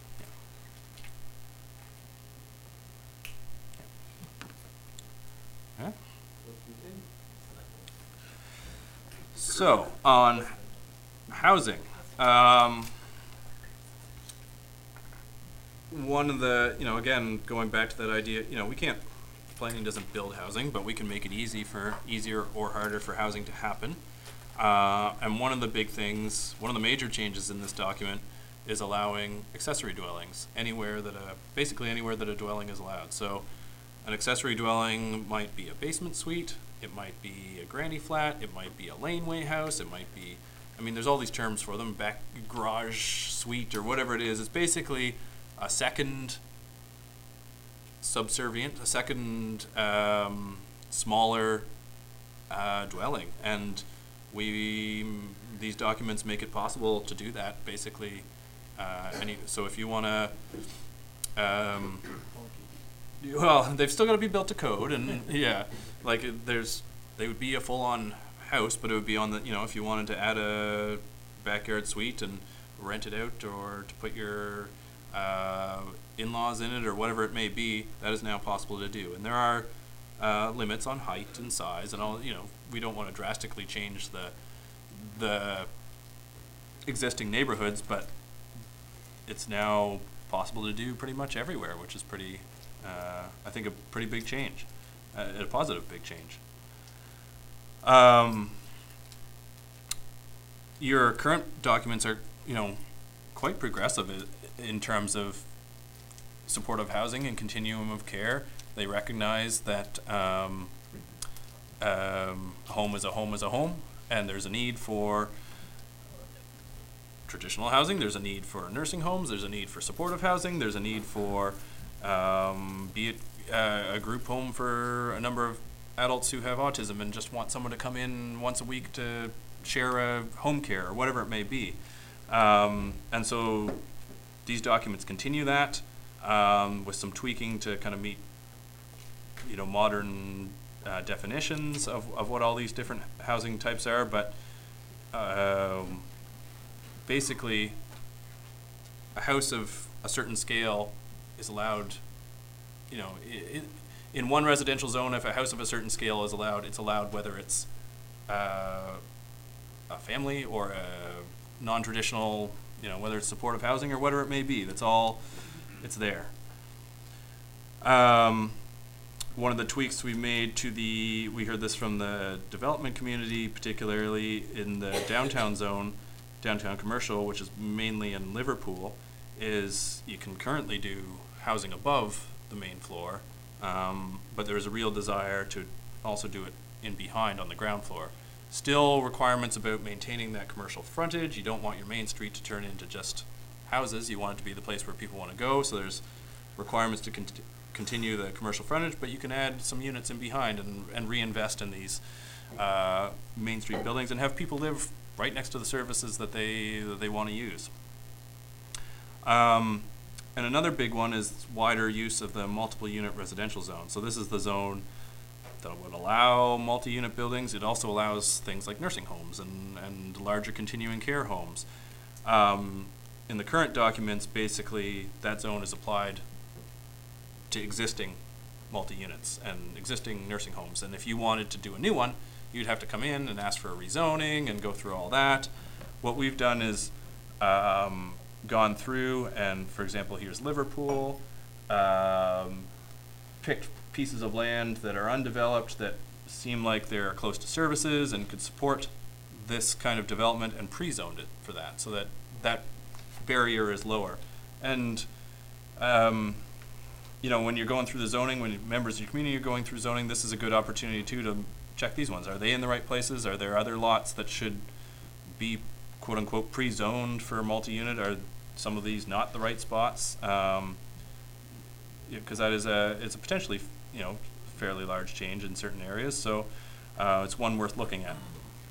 Huh? Let's continue. So, on housing, um, one of the, you know, again, going back to that idea, you know, we can't, planning doesn't build housing, but we can make it easy for, easier or harder for housing to happen. Uh, and one of the big things, one of the major changes in this document is allowing accessory dwellings anywhere that a, basically anywhere that a dwelling is allowed. So an accessory dwelling might be a basement suite, it might be a granny flat, it might be a laneway house, it might be, I mean, there's all these terms for them, back garage suite or whatever it is. It's basically a second subservient, a second um, smaller uh, dwelling, and we these documents make it possible to do that. Basically, uh, any so if you want to, um, well, they've still got to be built to code, and yeah, like it- there's they would be a full-on house, but it would be on the you know if you wanted to add a backyard suite and rent it out, or to put your uh, in-laws in it, or whatever it may be, that is now possible to do. And there are uh, limits on height and size, and all. You know, we don't want to drastically change the the existing neighborhoods, but it's now possible to do pretty much everywhere, which is pretty, uh, I think, a pretty big change, uh, a positive big change. Um, your current documents are, you know, quite progressive i- in terms of supportive housing and continuum of care. They recognize that um, um, a home is a home is a home, and there's a need for traditional housing, there's a need for nursing homes, there's a need for supportive housing, there's a need for, um, be it uh, a group home for a number of adults who have autism and just want someone to come in once a week to share a home care or whatever it may be. Um, and so these documents continue that um, with some tweaking to kind of meet, you know, modern uh, definitions of, of what all these different housing types are, but um, basically a house of a certain scale is allowed, you know, i- i- in one residential zone, if a house of a certain scale is allowed, it's allowed whether it's uh, a family or a non-traditional, you know, whether it's supportive housing or whatever it may be. That's all, it's there. Um, one of the tweaks we made to the, we heard this from the development community, particularly in the downtown zone, downtown commercial, which is mainly in Liverpool, is you can currently do housing above the main floor, um, but there's a real desire to also do it in behind on the ground floor. Still requirements about maintaining that commercial frontage. You don't want your main street to turn into just houses. You want it to be the place where people want to go, so there's requirements to con- continue the commercial frontage, but you can add some units in behind and, and reinvest in these uh, main street buildings and have people live right next to the services that they that they want to use. Um, and another big one is wider use of the multiple unit residential zone. So this is the zone that would allow multi-unit buildings. It also allows things like nursing homes and, and larger continuing care homes. Um, in the current documents, basically that zone is applied to existing multi-units and existing nursing homes. And if you wanted to do a new one, you'd have to come in and ask for a rezoning and go through all that. What we've done is um, gone through and, for example, here's Liverpool, um, picked pieces of land that are undeveloped that seem like they're close to services and could support this kind of development and pre-zoned it for that, so that that barrier is lower. And um, you know, when you're going through the zoning, when members of your community are going through zoning, this is a good opportunity too to check these ones. Are they in the right places? Are there other lots that should be quote unquote pre-zoned for multi-unit? Are some of these not the right spots? Um, because that is a, it's a potentially, you know, fairly large change in certain areas. So uh, it's one worth looking at.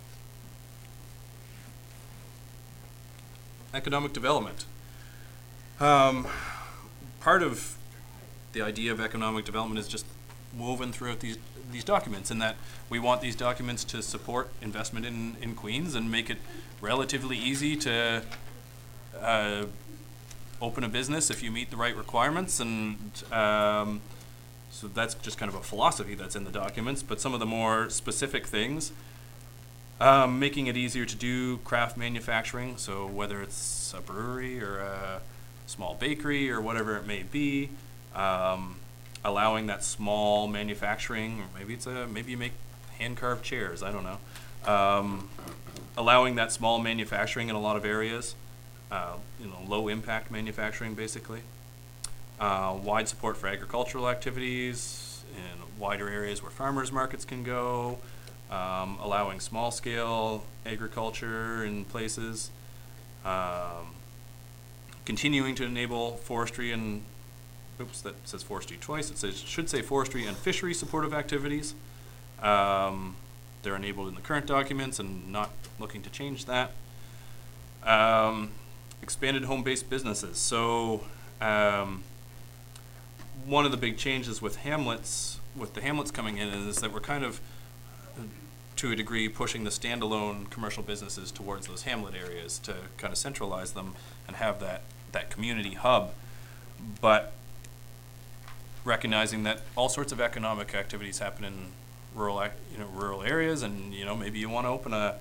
Economic development. Um, part of the idea of economic development is just woven throughout these these documents, in that we want these documents to support investment in, in Queens and make it relatively easy to uh, open a business if you meet the right requirements. And um, so that's just kind of a philosophy that's in the documents. But some of the more specific things, um, making it easier to do craft manufacturing, so whether it's a brewery or a small bakery or whatever it may be, um, allowing that small manufacturing, or maybe it's a maybe you make hand carved chairs, I don't know, um, allowing that small manufacturing in a lot of areas, uh, you know, low impact manufacturing basically. Uh, wide support for agricultural activities in wider areas where farmers markets can go, um, allowing small scale agriculture in places, um, continuing to enable forestry and, oops, that says forestry twice, it says, should say forestry and fishery supportive activities. Um, they're enabled in the current documents and not looking to change that. Um, expanded home-based businesses. So um, one of the big changes with hamlets, with the hamlets coming in, is that we're kind of, to a degree, pushing the standalone commercial businesses towards those hamlet areas to kind of centralize them and have that, that community hub. But recognizing that all sorts of economic activities happen in rural, ac- you know, rural areas, and you know maybe you want to open a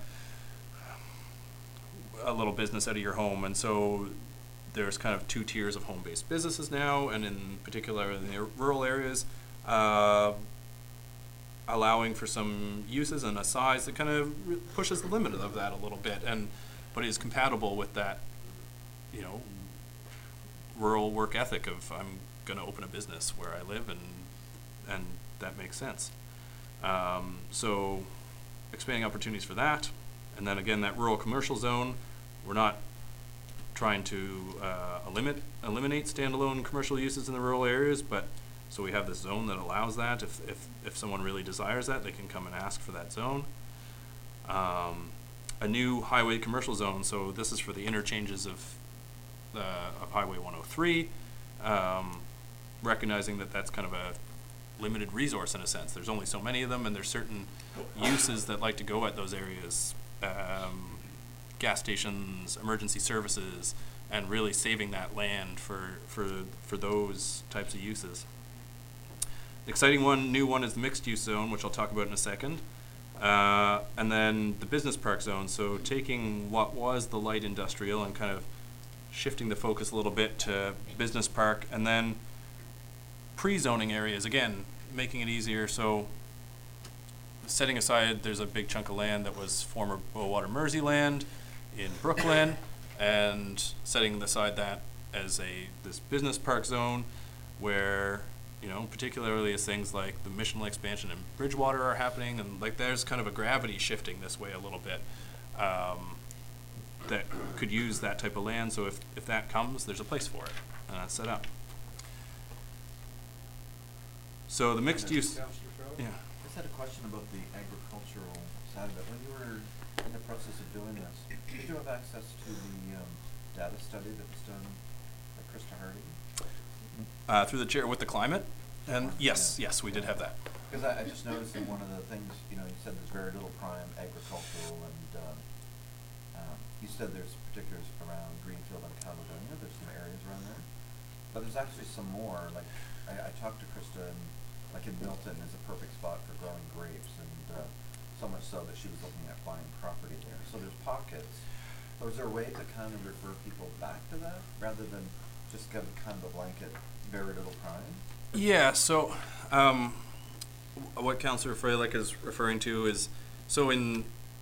a little business out of your home, and so there's kind of two tiers of home-based businesses now, and in particular in the rural areas, uh, allowing for some uses and a size that kind of re- pushes the limit of that a little bit, and but is compatible with that, you know, rural work ethic of I'm going to open a business where I live, and and that makes sense. Um, so expanding opportunities for that, and then again that rural commercial zone, we're not trying to uh, eliminate eliminate standalone commercial uses in the rural areas, but so we have this zone that allows that. If if if someone really desires that, they can come and ask for that zone. Um, a new highway commercial zone. So this is for the interchanges of uh, of Highway one oh three, um, recognizing that that's kind of a limited resource in a sense. There's only so many of them, and there's certain uses that like to go at those areas. Um, gas stations, emergency services, and really saving that land for for for those types of uses. The exciting one, new one, is the mixed use zone, which I'll talk about in a second. Uh, and then the business park zone, so taking what was the light industrial and kind of shifting the focus a little bit to business park, and then pre-zoning areas, again, making it easier. So setting aside, there's a big chunk of land that was former Bowater Mersey land in Brooklyn, and setting aside that as a this business park zone where, you know, particularly as things like the Mission Lake expansion and Bridgewater are happening, and like there's kind of a gravity shifting this way a little bit, um, that could use that type of land. So if, if that comes, there's a place for it, and that's set up. So the mixed use, yeah. I just had a question about the agricultural side of it. When you were in the process of doing this, did you have access to the um, data study that was done by Krista Hardy? Uh, through the chair with the climate, and yes, yes, we did have that. Because I, I just noticed that one of the things, you know, you said there's very little prime agricultural, and um, um, you said there's particulars around Greenfield and Caledonia. There's some areas around there, but there's actually some more. Like I, I talked to Krista, and like in Milton is a perfect spot for growing grapes, and uh, so much so that she was looking at buying property there. So there's pockets. So is there a way to kind of refer people back to that rather than just give kind of a blanket very little prime? Yeah, so um, w- what Councillor Freilich is referring to is, so in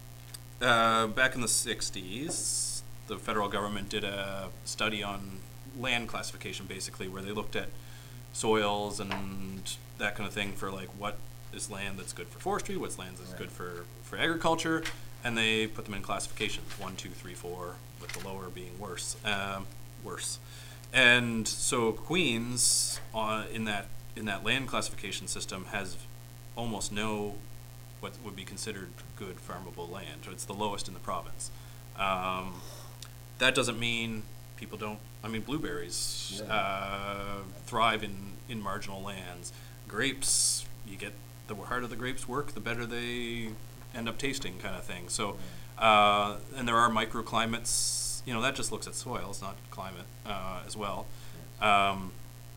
uh, back in the sixties, the federal government did a study on land classification, basically, where they looked at soils and that kind of thing for like what is land that's good for forestry, what's land that's Right. good for, for agriculture, and they put them in classifications, one, two, three, four, with the lower being worse, um, worse. And so Queens, uh, in that in that land classification system, has almost no what would be considered good farmable land. It's the lowest in the province. Um, that doesn't mean people don't. I mean, blueberries Yeah. uh, thrive in in marginal lands. Grapes, you get the harder the grapes work, the better they end up tasting, kind of thing. So, uh, and there are microclimates. You know, that just looks at soils, not climate, uh, as well. Um,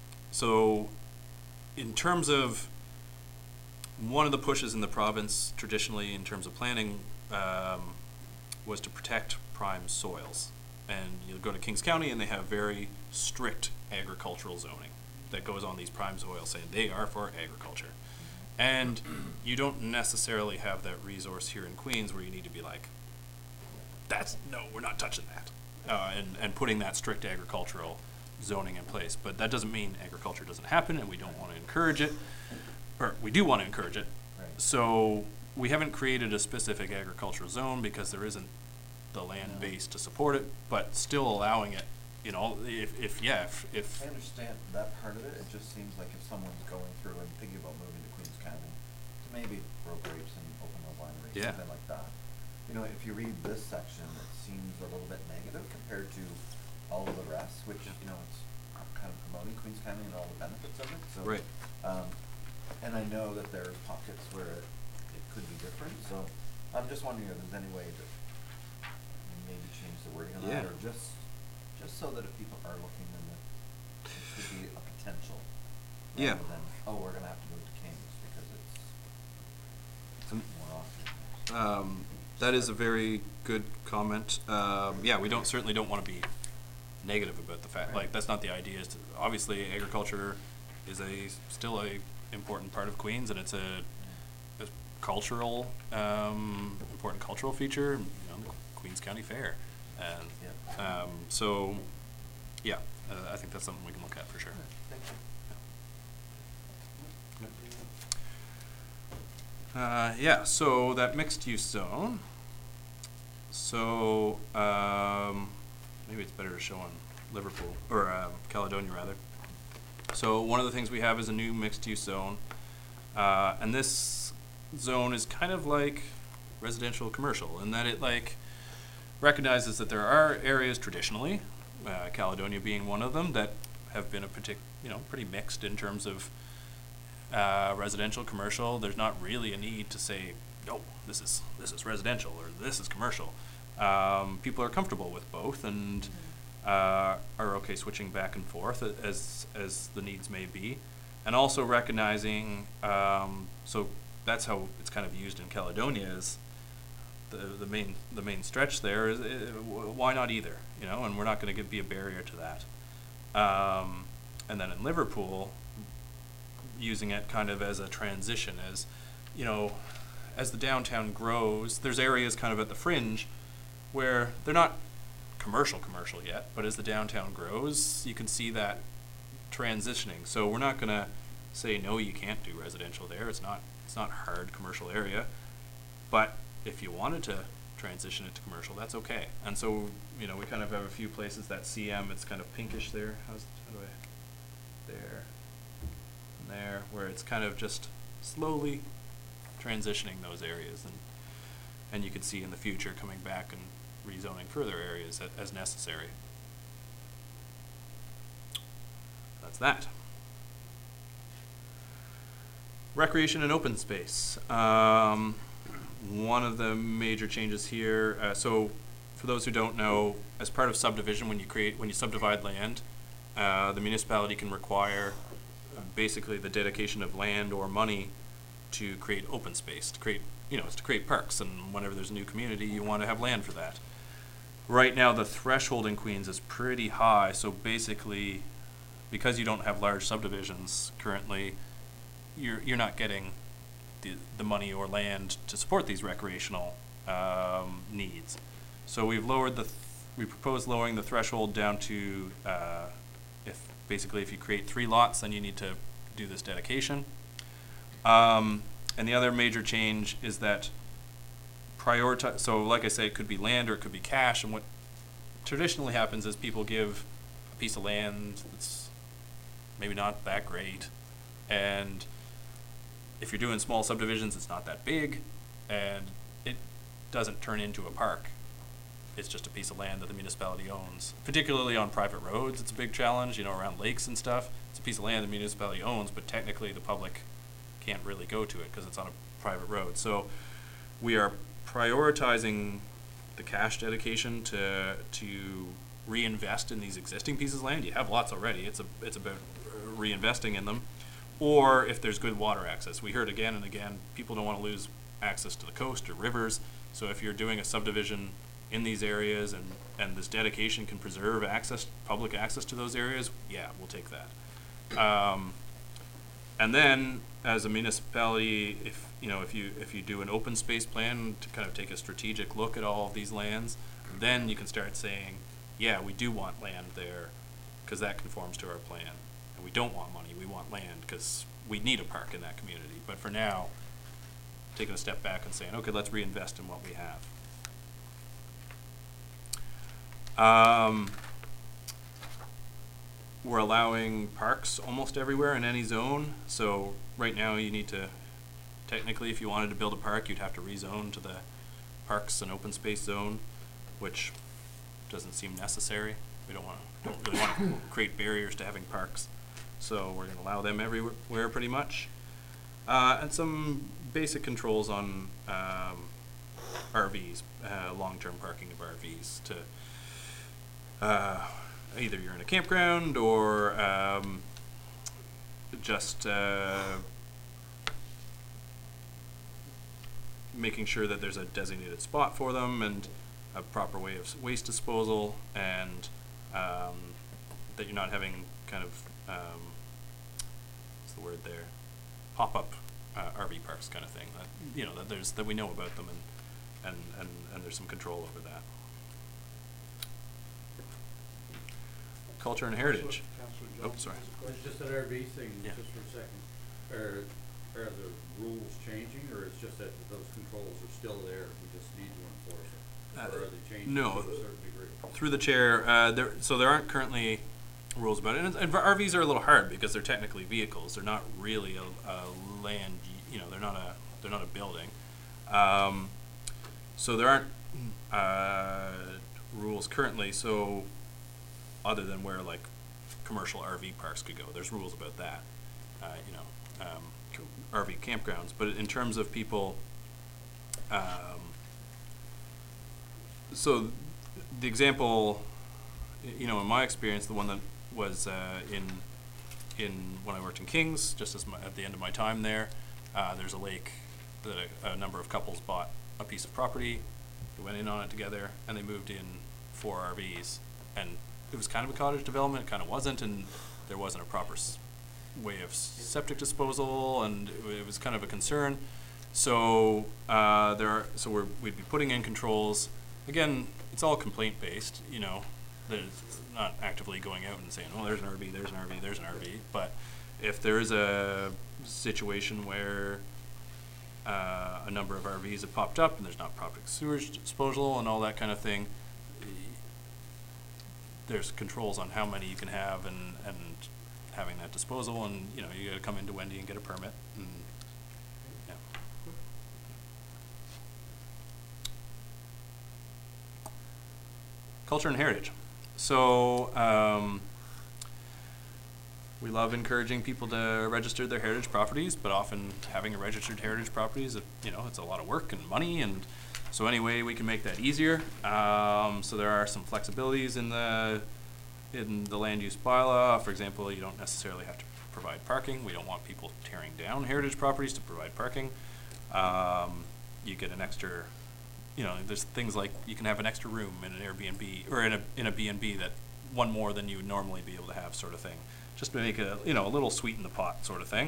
so, in terms of one of the pushes in the province, traditionally in terms of planning, um, was to protect prime soils. And you go to Kings County, and they have very strict agricultural zoning that goes on these prime soils, saying they are for agriculture. And you don't necessarily have that resource here in Queens, where you need to be like, that's, no, we're not touching that. Uh, and, and putting that strict agricultural zoning in place. But that doesn't mean agriculture doesn't happen, and we don't want to encourage it. or we do want to encourage it. Right. So we haven't created a specific agricultural zone because there isn't the land No. base to support it, but still allowing it, you know, if, if, yeah, if, if, I understand that part of it, it just seems like if someone's going through and thinking about moving to Queens County, to maybe grow grapes and open a winery, Yeah. something like that. You know, if you read this section, it seems a little bit negative compared to all of the rest, which, you know, it's kind of promoting Queens County and all the benefits of it, so. Right. Um, and I know that there's pockets where it, it could be different, so I'm just wondering if there's any way to maybe change the wording on that, Yeah. or just, just so that if people are looking, then it, it could be a potential. Yeah. Rather than, oh, we're gonna have to move to Kings because it's, it's Um, more often. um, that is a very good comment. Um, yeah, we don't, certainly don't want to be negative about the fact, Right. like, that's not the idea. Is to, obviously, agriculture is a, still a important part of Queens, and it's a, a cultural, um, important cultural feature, you know, the Queens County Fair. And, Yeah. um, so, yeah, uh, I think that's something we can look at for sure. Thank you. Uh, yeah, so that mixed use zone. So, um, maybe it's better to show on Liverpool, or, um, Caledonia rather. So one of the things we have is a new mixed use zone. Uh, and this zone is kind of like residential commercial in that it like recognizes that there are areas traditionally, uh, Caledonia being one of them, that have been a partic, you know, pretty mixed in terms of uh, residential, commercial. There's not really a need to say, no, this is this is residential or this is commercial. Um, people are comfortable with both and uh, are okay switching back and forth a- as as the needs may be, and also recognizing. Um, so that's how it's kind of used in Caledonia is the the main the main stretch there is uh, w- why not either, you know, and we're not going to be a barrier to that. Um, and then in Liverpool, using it kind of as a transition, as you know, as the downtown grows, there's areas kind of at the fringe where they're not commercial commercial yet, but as the downtown grows, you can see that transitioning. So we're not gonna say no, you can't do residential there. It's not it's not hard commercial area, but if you wanted to transition it to commercial, that's okay. And so you know we kind of have a few places that C M. It's kind of pinkish there. How's how do I there and there where it's kind of just slowly transitioning those areas, and and you could see in the future coming back and rezoning further areas a- as necessary. That's that. Recreation and open space. Um, one of the major changes here, uh, so for those who don't know, as part of subdivision, when you create, when you subdivide land, uh, the municipality can require uh, basically the dedication of land or money to create open space, to create, you know, it's to create parks, and whenever there's a new community, you want to have land for that. Right now, the threshold in Queens is pretty high, so basically, because you don't have large subdivisions currently, you're you're not getting the the money or land to support these recreational um, needs. So we've lowered the th- we propose lowering the threshold down to uh, if basically if you create three lots, then you need to do this dedication. Um, and the other major change is that prioritize, so like I said, it could be land or it could be cash, and what traditionally happens is people give a piece of land that's maybe not that great, and if you're doing small subdivisions, it's not that big, and it doesn't turn into a park. It's just a piece of land that the municipality owns. Particularly on private roads, it's a big challenge, you know, around lakes and stuff. It's a piece of land the municipality owns, but technically the public can't really go to it because it's on a private road. So we are prioritizing the cash dedication to to reinvest in these existing pieces of land. You have lots already. It's a it's about reinvesting in them. Or if there's good water access. We heard again and again, people don't want to lose access to the coast or rivers. So if you're doing a subdivision in these areas and, and this dedication can preserve access, public access to those areas, yeah, we'll take that. Um, and then as a municipality, if you know, if you if you do an open space plan to kind of take a strategic look at all of these lands, then you can start saying, yeah, we do want land there because that conforms to our plan. And we don't want money, we want land because we need a park in that community. But for now, taking a step back and saying, okay, let's reinvest in what we have. Um, we're allowing parks almost everywhere in any zone. So right now you need to, technically if you wanted to build a park, you'd have to rezone to the parks and open space zone, which doesn't seem necessary. We don't want to, don't really want to create barriers to having parks. So we're going to allow them everywhere pretty much. Uh, and some basic controls on um, R Vs, uh, long-term parking of R Vs to uh, either you're in a campground or um, just uh, making sure that there's a designated spot for them and a proper way of waste disposal, and um, that you're not having kind of um, what's the word there, pop-up uh, R V parks kind of thing. That, you know, that there's that we know about them, and and and and there's some control over that. Culture and heritage. Councillor Oh, sorry. It's just an R V thing, Yeah. just for a second. Are, are the rules changing, or it's just that those controls are still there, we just need to enforce it? Uh, Or are they changing no. to a certain degree? Through the chair, uh, there so there aren't currently rules about it, and, and R Vs are a little hard because they're technically vehicles. They're not really a, a land, you know, they're not a they're not a building. Um, so there aren't uh, rules currently. So other than where like commercial R V parks could go, there's rules about that. Uh, you know, um, R V campgrounds, but in terms of people. Um, so the example, you know, in my experience, the one that was uh, in in when I worked in Kings, just as my, at the end of my time there, uh, there's a lake that a, a number of couples bought a piece of property, they went in on it together, and they moved in four R Vs, and it was kind of a cottage development, it kind of wasn't, and there wasn't a proper s way of septic disposal, and it, it was kind of a concern. So uh, there are, so we're, we'd be putting in controls. Again, it's all complaint based, you know. There's not actively going out and saying, oh, there's an R V, there's an R V, there's an R V. But if there is a situation where uh, a number of R Vs have popped up and there's not proper sewage disposal and all that kind of thing, there's controls on how many you can have and, and having that disposal, and you know, you gotta come into Wendy and get a permit. And, yeah. Culture and heritage. So um, we love encouraging people to register their heritage properties, but often having a registered heritage property is, a, you know, it's a lot of work and money, and so any way we can make that easier. Um, so there are some flexibilities in the in the land use bylaw. For example, you don't necessarily have to provide parking. We don't want people tearing down heritage properties to provide parking. Um, you get an extra, you know, there's things like you can have an extra room in an Airbnb or in a in a B and B, that one more than you would normally be able to have, sort of thing. Just to make a, you know, a little sweet in the pot, sort of thing.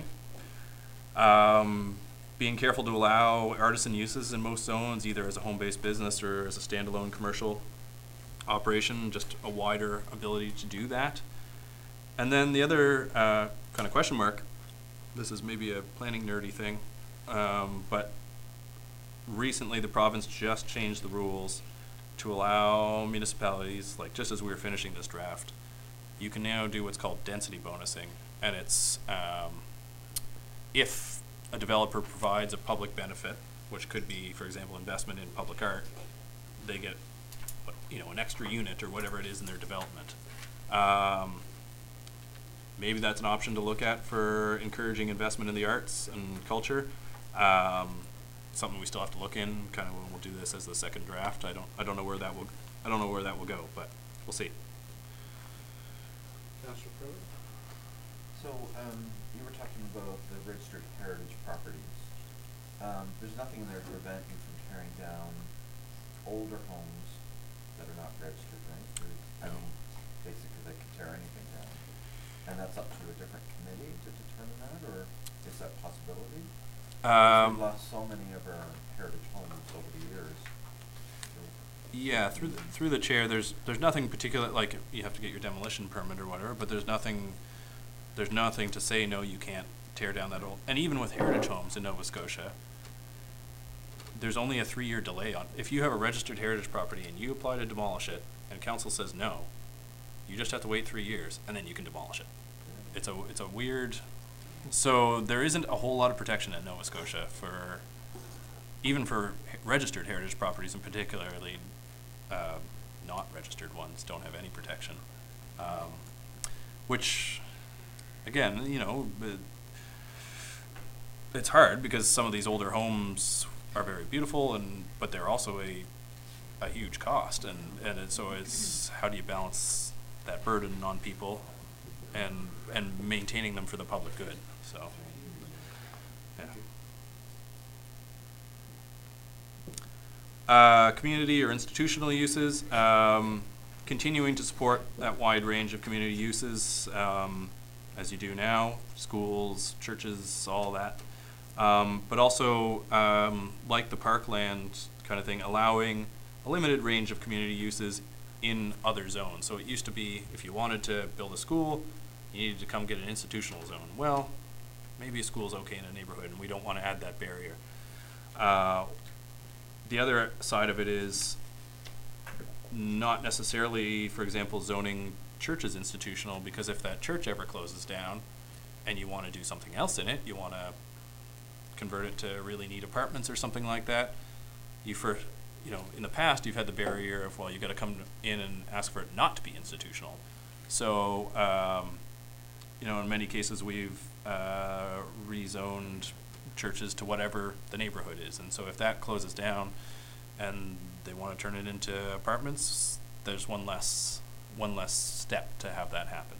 Um, being careful to allow artisan uses in most zones, either as a home-based business or as a standalone commercial operation, just a wider ability to do that. And then the other uh, kind of question mark, this is maybe a planning nerdy thing, um, but recently the province just changed the rules to allow municipalities, like just as we were finishing this draft, you can now do what's called density bonusing, and it's um, if a developer provides a public benefit, which could be, for example, investment in public art, they get, you know, an extra unit or whatever it is in their development. Um, maybe that's an option to look at for encouraging investment in the arts and culture. Um, something we still have to look in. Kind of when we'll do this as the second draft. I don't. I don't know where that will. I don't know where that will go, but we'll see. Councillor Pruitt? So, um, you were talking about the registered heritage properties. Um, there's nothing in there to prevent you from tearing down older homes that are not registered, right? Or, I mean, basically they can tear anything down. And that's up to a different committee to determine that, or is that a possibility? Um, We've lost so many of our heritage homes over the years. Yeah, through the, through the chair, there's there's nothing particular, like you have to get your demolition permit or whatever, but there's nothing there's nothing to say no, you can't tear down that old, and even with heritage homes in Nova Scotia, there's only a three-year delay on, if you have a registered heritage property and you apply to demolish it, and council says no, you just have to wait three years, and then you can demolish it. It's a, it's a weird, so there isn't a whole lot of protection in Nova Scotia for, even for he- registered heritage properties, and particularly, uh, not registered ones don't have any protection. Um, which, again, you know, it, it's hard because some of these older homes are very beautiful, and but they're also a a huge cost, and and it, so it's how do you balance that burden on people, and and maintaining them for the public good. So, yeah. Uh, community or institutional uses. Um, continuing to support that wide range of community uses, um, as you do now, schools, churches, all that. Um, but also, um, like the parkland kind of thing, allowing a limited range of community uses in other zones. So it used to be, if you wanted to build a school, you needed to come get an institutional zone. Well, maybe a school's okay in a neighborhood, and we don't want to add that barrier. Uh, the other side of it is not necessarily, for example, zoning churches institutional, because if that church ever closes down and you want to do something else in it, you want to convert it to really neat apartments or something like that, you first, you know, in the past you've had the barrier of, well, you got to come in and ask for it not to be institutional. So, um, you know, in many cases we've uh, rezoned churches to whatever the neighborhood is, and so if that closes down and they want to turn it into apartments, there's one less one less step to have that happen.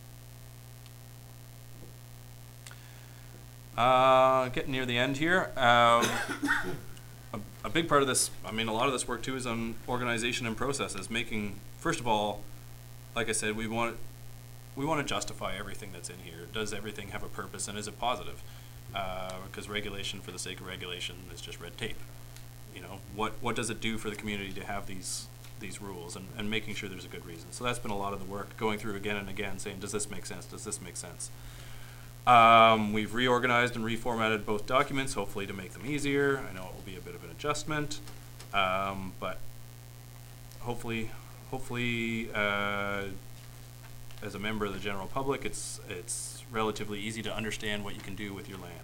Uh, getting near the end here. Um, a, a big part of this, I mean, a lot of this work too is on organization and processes. Making, first of all, like I said, we want we want to justify everything that's in here. Does everything have a purpose, and is it positive? Uh, because regulation for the sake of regulation is just red tape. You know, what what does it do for the community to have these these rules, and, and making sure there's a good reason. So that's been a lot of the work, going through again and again, saying, does this make sense? Does this make sense? Um, we've reorganized and reformatted both documents, hopefully to make them easier. I know it will be a bit of an adjustment, um, but hopefully, hopefully, uh, as a member of the general public, it's it's relatively easy to understand what you can do with your land.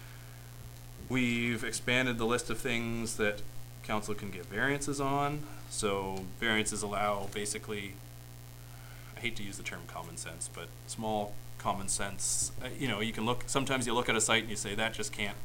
We've expanded the list of things that council can give variances on. So variances allow basically, I hate to use the term common sense, but small common sense. Uh, you know, you can look, sometimes you look at a site and you say that just can't,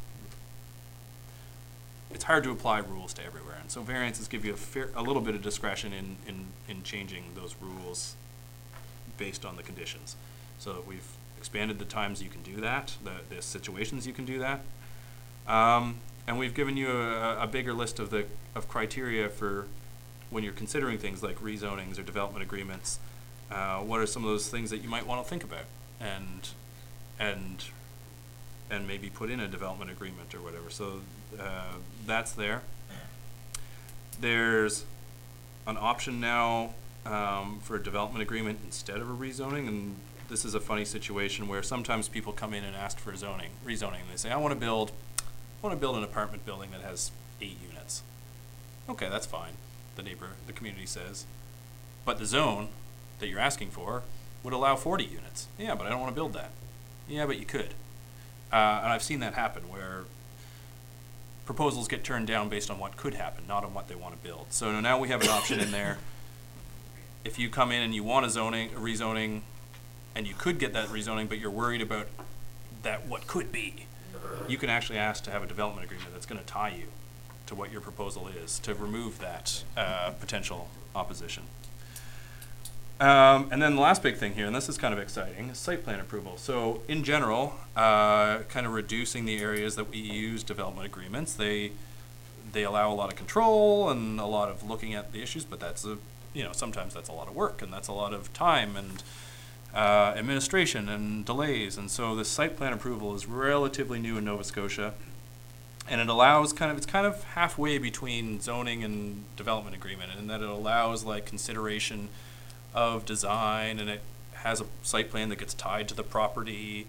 it's hard to apply rules to everywhere. And so variances give you a, fair, a little bit of discretion in, in, in changing those rules based on the conditions. So we've expanded the times you can do that, the, the situations you can do that. Um, and we've given you a, a bigger list of the of criteria for when you're considering things like rezonings or development agreements. Uh, what are some of those things that you might want to think about, and and and maybe put in a development agreement or whatever. So uh, that's there. There's an option now um, for a development agreement instead of a rezoning, and this is a funny situation where sometimes people come in and ask for zoning, rezoning, and they say, I want to build I want to build an apartment building that has eight units. Okay, that's fine, the neighbor, the community says. But the zone that you're asking for would allow forty units. Yeah, but I don't want to build that. Yeah, but you could. Uh, and I've seen that happen where proposals get turned down based on what could happen, not on what they want to build. So now we have an option in there. If you come in and you want a zoning, a rezoning, and you could get that rezoning, but you're worried about that what could be, you can actually ask to have a development agreement that's going to tie you to what your proposal is, to remove that uh, potential opposition. Um, and then the last big thing here, and this is kind of exciting, is site plan approval. So in general, uh, kind of reducing the areas that we use development agreements. They they allow a lot of control and a lot of looking at the issues, but that's a, you know, sometimes that's a lot of work, and that's a lot of time and Uh, administration and delays. And so the site plan approval is relatively new in Nova Scotia, and it allows kind of, it's kind of halfway between zoning and development agreement, in that it allows like consideration of design, and it has a site plan that gets tied to the property.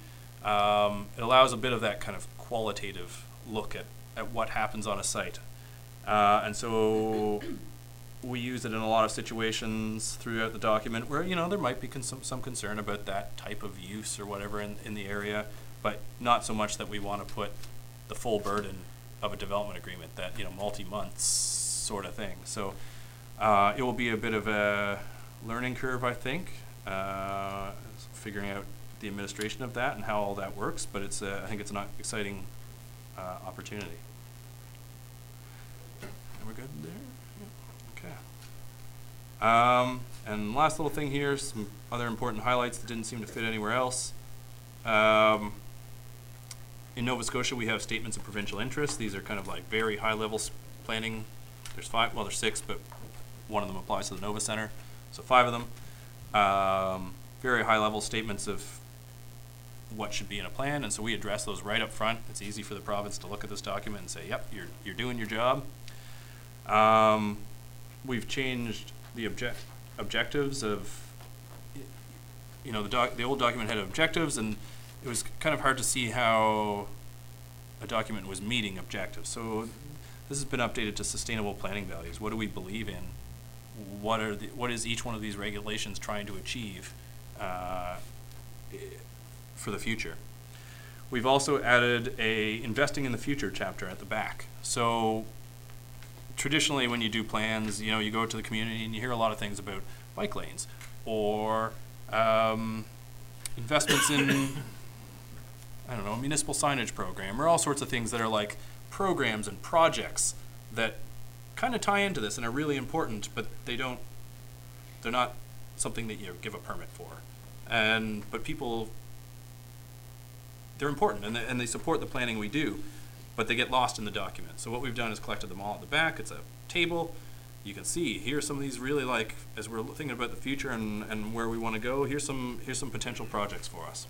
Um, it allows a bit of that kind of qualitative look at, at what happens on a site. Uh, and so we use it in a lot of situations throughout the document where, you know, there might be con- some, some concern about that type of use or whatever in, in the area, but not so much that we want to put the full burden of a development agreement, that, you know, multi-months sort of thing. So uh, it will be a bit of a learning curve, I think, uh, figuring out the administration of that and how all that works, but it's uh, I think it's an exciting uh, opportunity. And we're good there? Yeah. Okay. Um, and last little thing here, some other important highlights that didn't seem to fit anywhere else. Um, in Nova Scotia, we have statements of provincial interest. These are kind of like very high level planning. There's five, well, there's six, but one of them applies to the Nova Center. So five of them. Um, very high level statements of what should be in a plan, and so we address those right up front. It's easy for the province to look at this document and say, yep, you're, you're doing your job. Um, we've changed the object objectives of, you know, the, doc the old document had objectives, and it was kind of hard to see how a document was meeting objectives. So this has been updated to sustainable planning values. What do we believe in? What are the, what is each one of these regulations trying to achieve uh, for the future? We've also added a investing in the future chapter at the back. So traditionally when you do plans, you know, you go to the community and you hear a lot of things about bike lanes or um, investments in, I don't know, a municipal signage program or all sorts of things that are like programs and projects that kind of tie into this and are really important, but they don't, they're not something that you give a permit for. And, but people, they're important and they, and they support the planning we do, but they get lost in the document. So what we've done is collected them all at the back. It's a table. You can see, here's some of these really, like, as we're thinking about the future and, and where we want to go, here's some, here's some potential projects for us.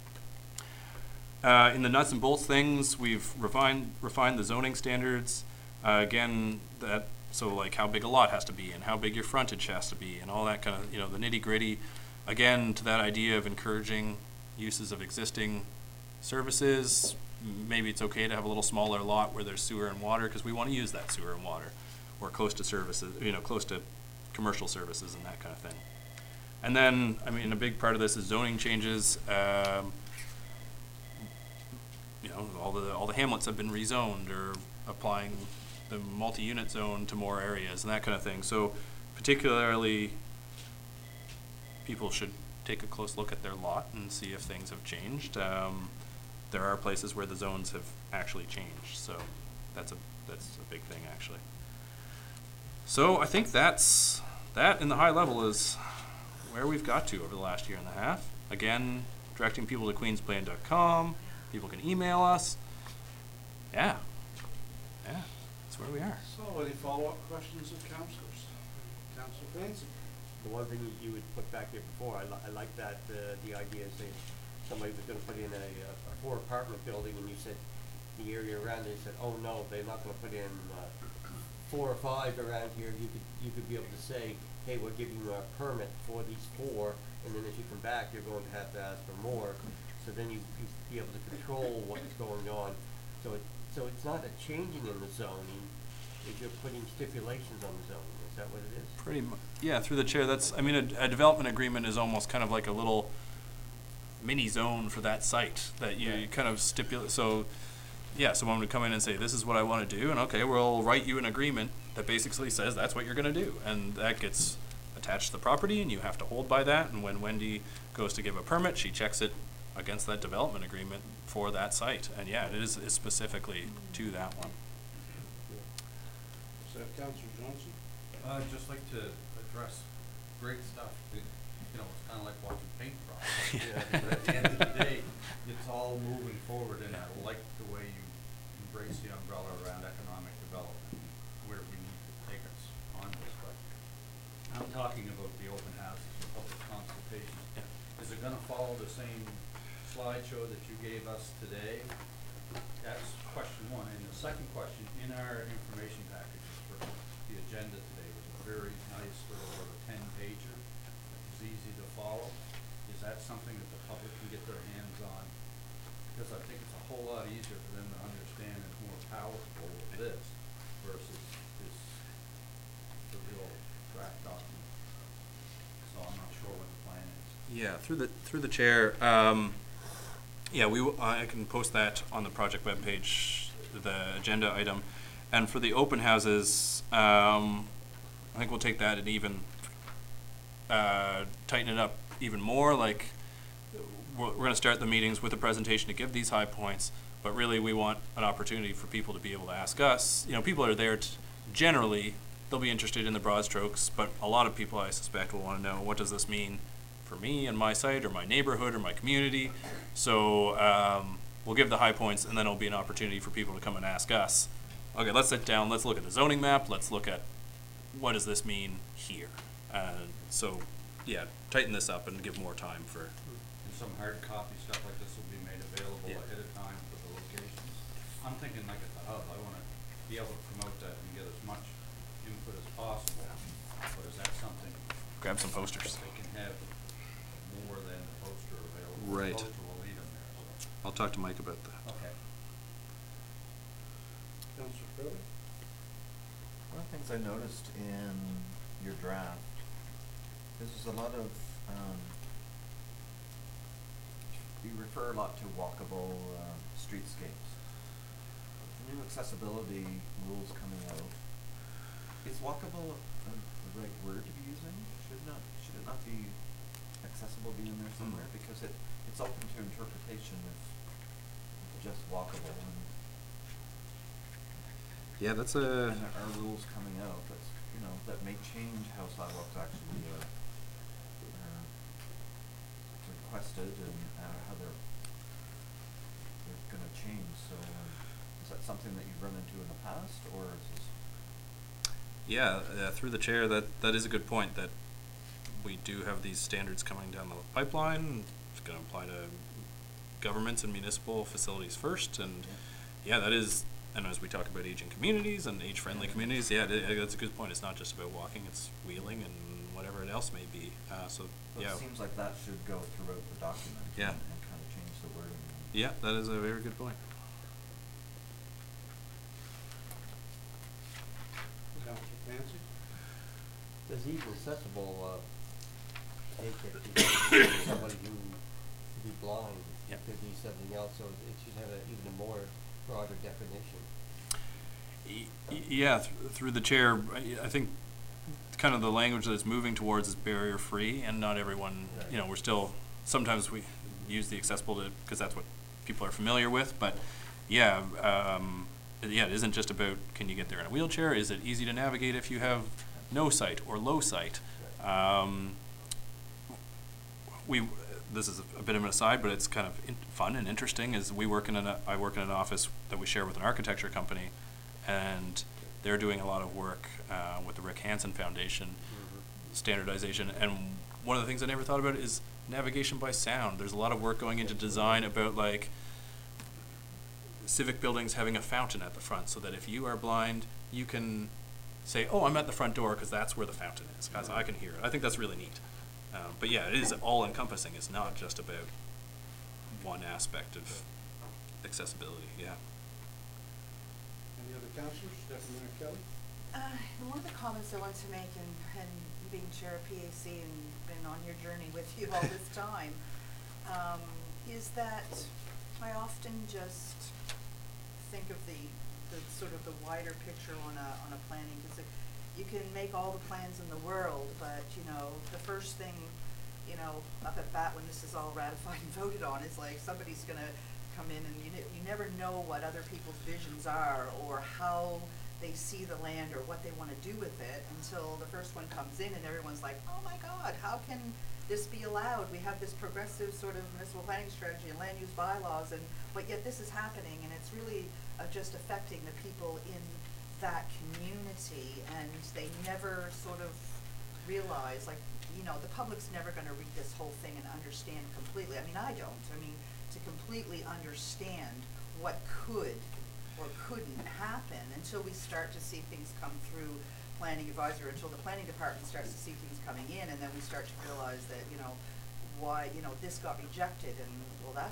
Uh, in the nuts and bolts things, we've refined, refined the zoning standards. Uh, again, that, so like how big a lot has to be and how big your frontage has to be and all that kind of, you know, the nitty gritty. Again, to that idea of encouraging uses of existing services. Maybe it's okay to have a little smaller lot where there's sewer and water because we want to use that sewer and water, or close to services, you know, close to commercial services and that kind of thing. And then, I mean, a big part of this is zoning changes. Um, you know, all the all the hamlets have been rezoned or applying the multi-unit zone to more areas and that kind of thing. So, particularly, people should take a close look at their lot and see if things have changed. Um, there are places where the zones have actually changed, so that's a that's a big thing actually. So I think that's that in the high level is where we've got to over the last year and a half. Again, directing people to queens plan dot com. People can email us. Yeah, yeah, that's where we are. So any follow-up questions of councillors? Councillor Clancy? The one thing you- you would put back there before, I, li- I like that, uh, the idea is that somebody was gonna put in a, uh, a four apartment building and you said the area around it, said, oh no, they're not gonna put in, uh, four or five around here. You could, you could be able to say, hey, we're giving you a permit for these four, and then as you come back, you're going to have to ask for more. So then you, you be able to control what's going on. So it, so it's not a changing in the zoning, if you're putting stipulations on the zoning. Is that what it is? Pretty much, yeah, through the chair, that's, I mean, a, a development agreement is almost kind of like a little mini zone for that site that you Right. kind of stipulate, so, yeah, someone would come in and say, this is what I want to do, and okay, we'll write you an agreement that basically says that's what you're going to do, and that gets attached to the property, and you have to hold by that, and when Wendy goes to give a permit, she checks it against that development agreement for that site, and yeah, it is, is specifically to that one. Is that Councillor Johnson? Uh, I'd just like to address great stuff. It, you know, it's kind of like watching paint dry. Yeah. But at the end of the day, it's all moving forward, and I like the way you embrace the umbrella around economic development, where we need to take us on this. But I'm talking about the open houses, the public consultations. Yeah. Is it gonna follow the same slideshow that you gave us today? That's question one. And the second question, in our information packages for the agenda today was a very nice little ten pager. It was easy to follow. Is that something that the public can get their hands on Because I think it's a whole lot easier for them to understand and more powerful with this versus this, the real draft document. So I'm not sure what the plan is. Yeah, through the through the chair. Um, yeah, we w- I can post that on the project webpage, the agenda item, and for the open houses, um, I think we'll take that and even uh, tighten it up even more. Like we're, we're going to start the meetings with a presentation to give these high points, but really we want an opportunity for people to be able to ask us. You know, people are there to generally they'll be interested in the broad strokes, but a lot of people I suspect will want to know, what does this mean for me and my site or my neighborhood or my community? So um, we'll give the high points, and then it'll be an opportunity for people to come and ask us, okay, let's sit down, let's look at the zoning map, let's look at what does this mean here. Uh, so yeah, tighten this up and give more time for. And some hard copy stuff like this will be made available Yeah. ahead of time for the locations. I'm thinking like at the hub, I wanna be able to promote that and get as much input as possible. But is that something Grab some posters. they can have more than the poster available? Right. The poster will lead them there, so. I'll talk to Mike about that. Okay. Councillor Crowley? One of the things I noticed in your draft is there's a lot of, um, you refer a lot to walkable, uh, streetscapes. The new accessibility rules coming out, is walkable a, the right word to be using? Should not, should it not be accessible being there somewhere? Mm. Because it, it's open to interpretation if it's just walkable, and Yeah, that's a. And there are rules coming out that's, you know, that may change how sidewalks actually are, are requested and uh, how they're, they're gonna change, so, um, is that something that you've run into in the past, or is this? Yeah, uh, through the chair, that, that is a good point, that we do have these standards coming down the pipeline. It's gonna apply to governments and municipal facilities first, and yeah, that is, and as we talk about aging communities and age-friendly communities, yeah, it, that's a good point. It's not just about walking, it's wheeling and whatever it else may be, uh, so, But yeah. it seems like that should go throughout the document Yeah. and, and kind of change the wording. Yeah, that is a very good point. Councillor Clancy? Does easy accessible, uh, make it, to somebody who could be blind, Yep. could be something else, so it should have a even a more broader definition. Y- y- Yeah, th- through the chair, I I think kind of the language that it's moving towards is barrier-free, and not everyone, you know, we're still, sometimes we use the accessible to, because that's what people are familiar with, but yeah, um, yeah, it isn't just about, can you get there in a wheelchair? Is it easy to navigate if you have no sight or low sight? Um, we, this is a bit of an aside, but it's kind of in fun and interesting, is we work in an, I work in an office that we share with an architecture company, and they're doing a lot of work uh, with the Rick Hansen Foundation, Mm-hmm. standardization, and one of the things I never thought about is navigation by sound. There's a lot of work going into design about like civic buildings having a fountain at the front, so that if you are blind, you can say, oh, I'm at the front door because that's where the fountain is, because I can hear it. I think that's really neat. Um, but yeah, it is all encompassing. It's not just about one aspect of accessibility, yeah. Any other councillors? Deputy Mayor Kelly? Uh, one of the comments I want to make, and, and being chair of P A C and been on your journey with you all this time, um, is that I often just think of the, the sort of the wider picture on a, on a planning, because you can make all the plans in the world, but, you know, the first thing, you know, up at bat when this is all ratified and voted on is like somebody's gonna come in, and you, ne- you never know what other people's visions are or how they see the land or what they want to do with it until the first one comes in and everyone's like, oh my God, how can this be allowed? We have this progressive sort of municipal planning strategy and land use bylaws, and but yet this is happening, and it's really uh, just affecting the people in that community, and they never sort of realize, like, you know, the public's never going to read this whole thing and understand completely. I mean, I don't. I mean, to completely understand what could or couldn't happen until we start to see things come through planning advisor, until the planning department starts to see things coming in, and then we start to realize that, you know, why, you know, this got rejected, and well, that's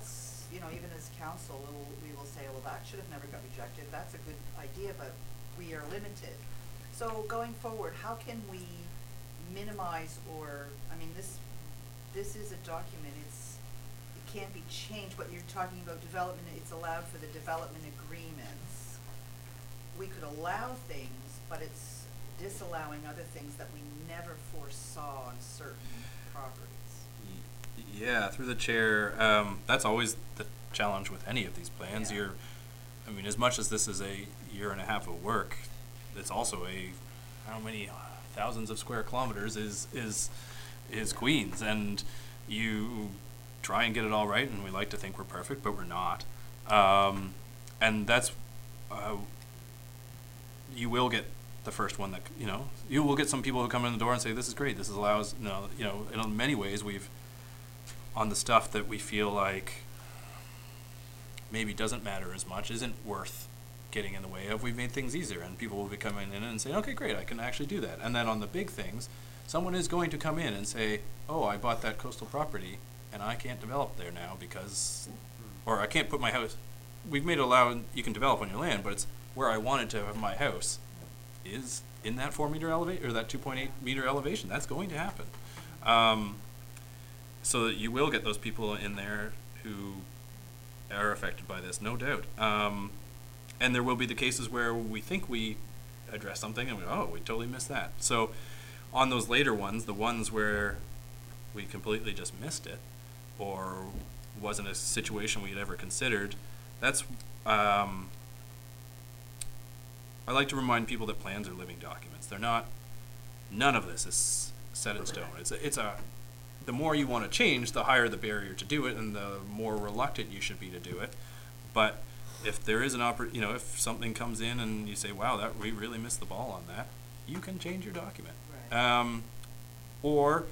you know, even as council, we'll, we will say, well, that should have never got rejected, that's a good idea, but we are limited. So going forward, how can we minimize or, I mean, this, this is a document, it's, it can't be changed, but you're talking about development, it's allowed for the development agreements. We could allow things, but it's disallowing other things that we never foresaw on certain properties. Yeah, through the chair, um, that's always the challenge with any of these plans. Yeah. You're, I mean, as much as this is a year and a half of work, it's also a, how many thousands of square kilometers is, is, is Queens, and you try and get it all right, and we like to think we're perfect, but we're not. Um, and that's, uh, you will get the first one that, you know, you will get some people who come in the door and say, this is great, this is allows, no, you know, in many ways we've, on the stuff that we feel like maybe doesn't matter as much, isn't worth getting in the way of, we've made things easier, and people will be coming in and saying, okay, great, I can actually do that. And then on the big things, someone is going to come in and say, oh, I bought that coastal property and I can't develop there now because, or I can't put my house, we've made it allow, you can develop on your land, but it's where I wanted to have my house is in that four meter elevation, or that two point eight meter elevation. That's going to happen. Um, so that you will get those people in there who are affected by this, no doubt. Um, and there will be the cases where we think we address something and we, oh, we totally missed that. So on those later ones, the ones where we completely just missed it or wasn't a situation we had ever considered, that's, um, I like to remind people that plans are living documents. They're not, none of this is set in stone. It's a, it's a, the more you want to change, the higher the barrier to do it, and the more reluctant you should be to do it. But if there is an oppor- you know, if something comes in and you say, wow, that we really missed the ball on that, you can change your document. Right. Um, or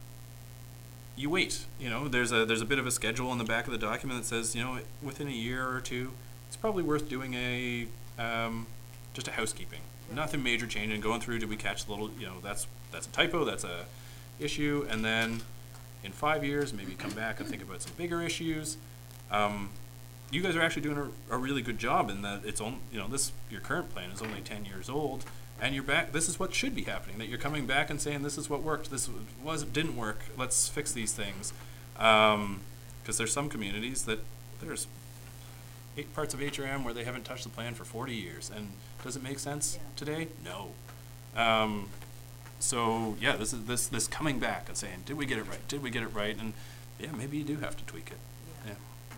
you wait. You know, there's a there's a bit of a schedule on the back of the document that says, you know, within a year or two, it's probably worth doing a um, just a housekeeping. Right. Nothing major change, and going through, did we catch the little, you know, that's that's a typo, that's a issue, and then in five years, maybe come back and think about some bigger issues. Um, you guys are actually doing a, a really good job in that it's on, you know, this, your current plan is only ten years old, and you're back, this is what should be happening, that you're coming back and saying, this is what worked, this was, didn't work, let's fix these things. Um, cause there's some communities that there's eight parts of H R M where they haven't touched the plan for forty years, and does it make sense Yeah. today? No. Um, So yeah, this is this this coming back and saying, did we get it right? Did we get it right? And yeah, maybe you do have to tweak it. Yeah.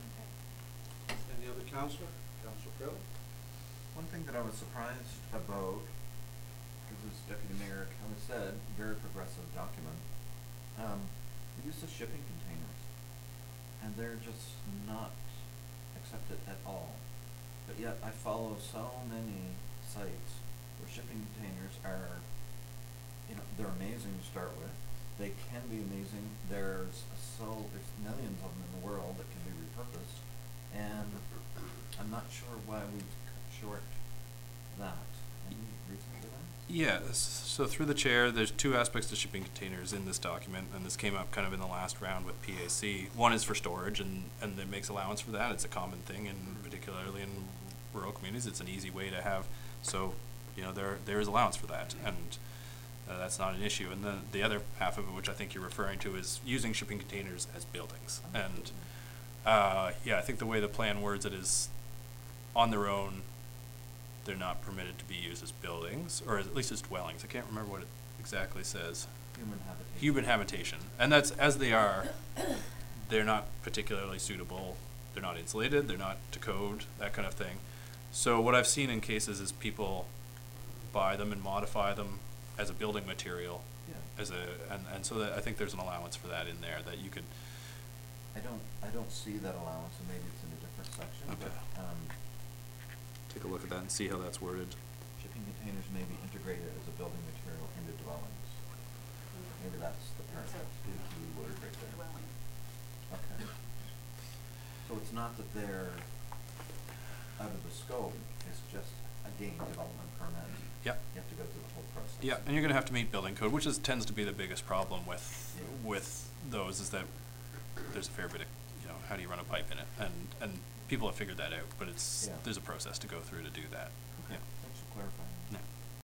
Yeah. Any other counselor? Counselor Crowley? One thing that I was surprised about, because as Deputy Mayor Kelly said, very progressive document, um, the use of shipping containers. And they're just not accepted at all. But yet I follow so many sites where shipping containers are, you know, they're amazing to start with. They can be amazing. There's so, there's millions of them in the world that can be repurposed. And I'm not sure why we've cut short that. Any reason for that? Yeah. s- So through the chair, there's two aspects to shipping containers in this document, and this came up kind of in the last round with P A C. One is for storage, and and it makes allowance for that. It's a common thing, and particularly in rural communities, it's an easy way to have. So, you know, there there is allowance for that, and Uh, that's not an issue. And then the other half of it, which I think you're referring to, is using shipping containers as buildings. And uh, yeah, I think the way the plan words it is, on their own, they're not permitted to be used as buildings, or at least as dwellings. I can't remember what it exactly says. Human habitation. Human habitation. And that's, as they are, they're not particularly suitable. They're not insulated, they're not to code, that kind of thing. So what I've seen in cases is people buy them and modify them as a building material, Yeah. as a, and, and so that, I think there's an allowance for that in there, that you could, I don't, I don't see that allowance, and maybe it's in a different section, Okay. but, um, take a look at that and see how that's worded. shipping containers may be integrated as a building material into dwellings. Maybe that's the part That's that's a- key word right there. Dwelling. Okay. So it's not that they're out of the scope, it's just, again, development permit. Yep. You have to go through the whole process. Yeah, and you're gonna have to meet building code, which is, tends to be the biggest problem with, Yeah. with those, is that there's a fair bit of, you know, how do you run a pipe in it? And, and people have figured that out, but it's, Yeah. there's a process to go through to do that. Okay, Yeah. thanks for clarifying.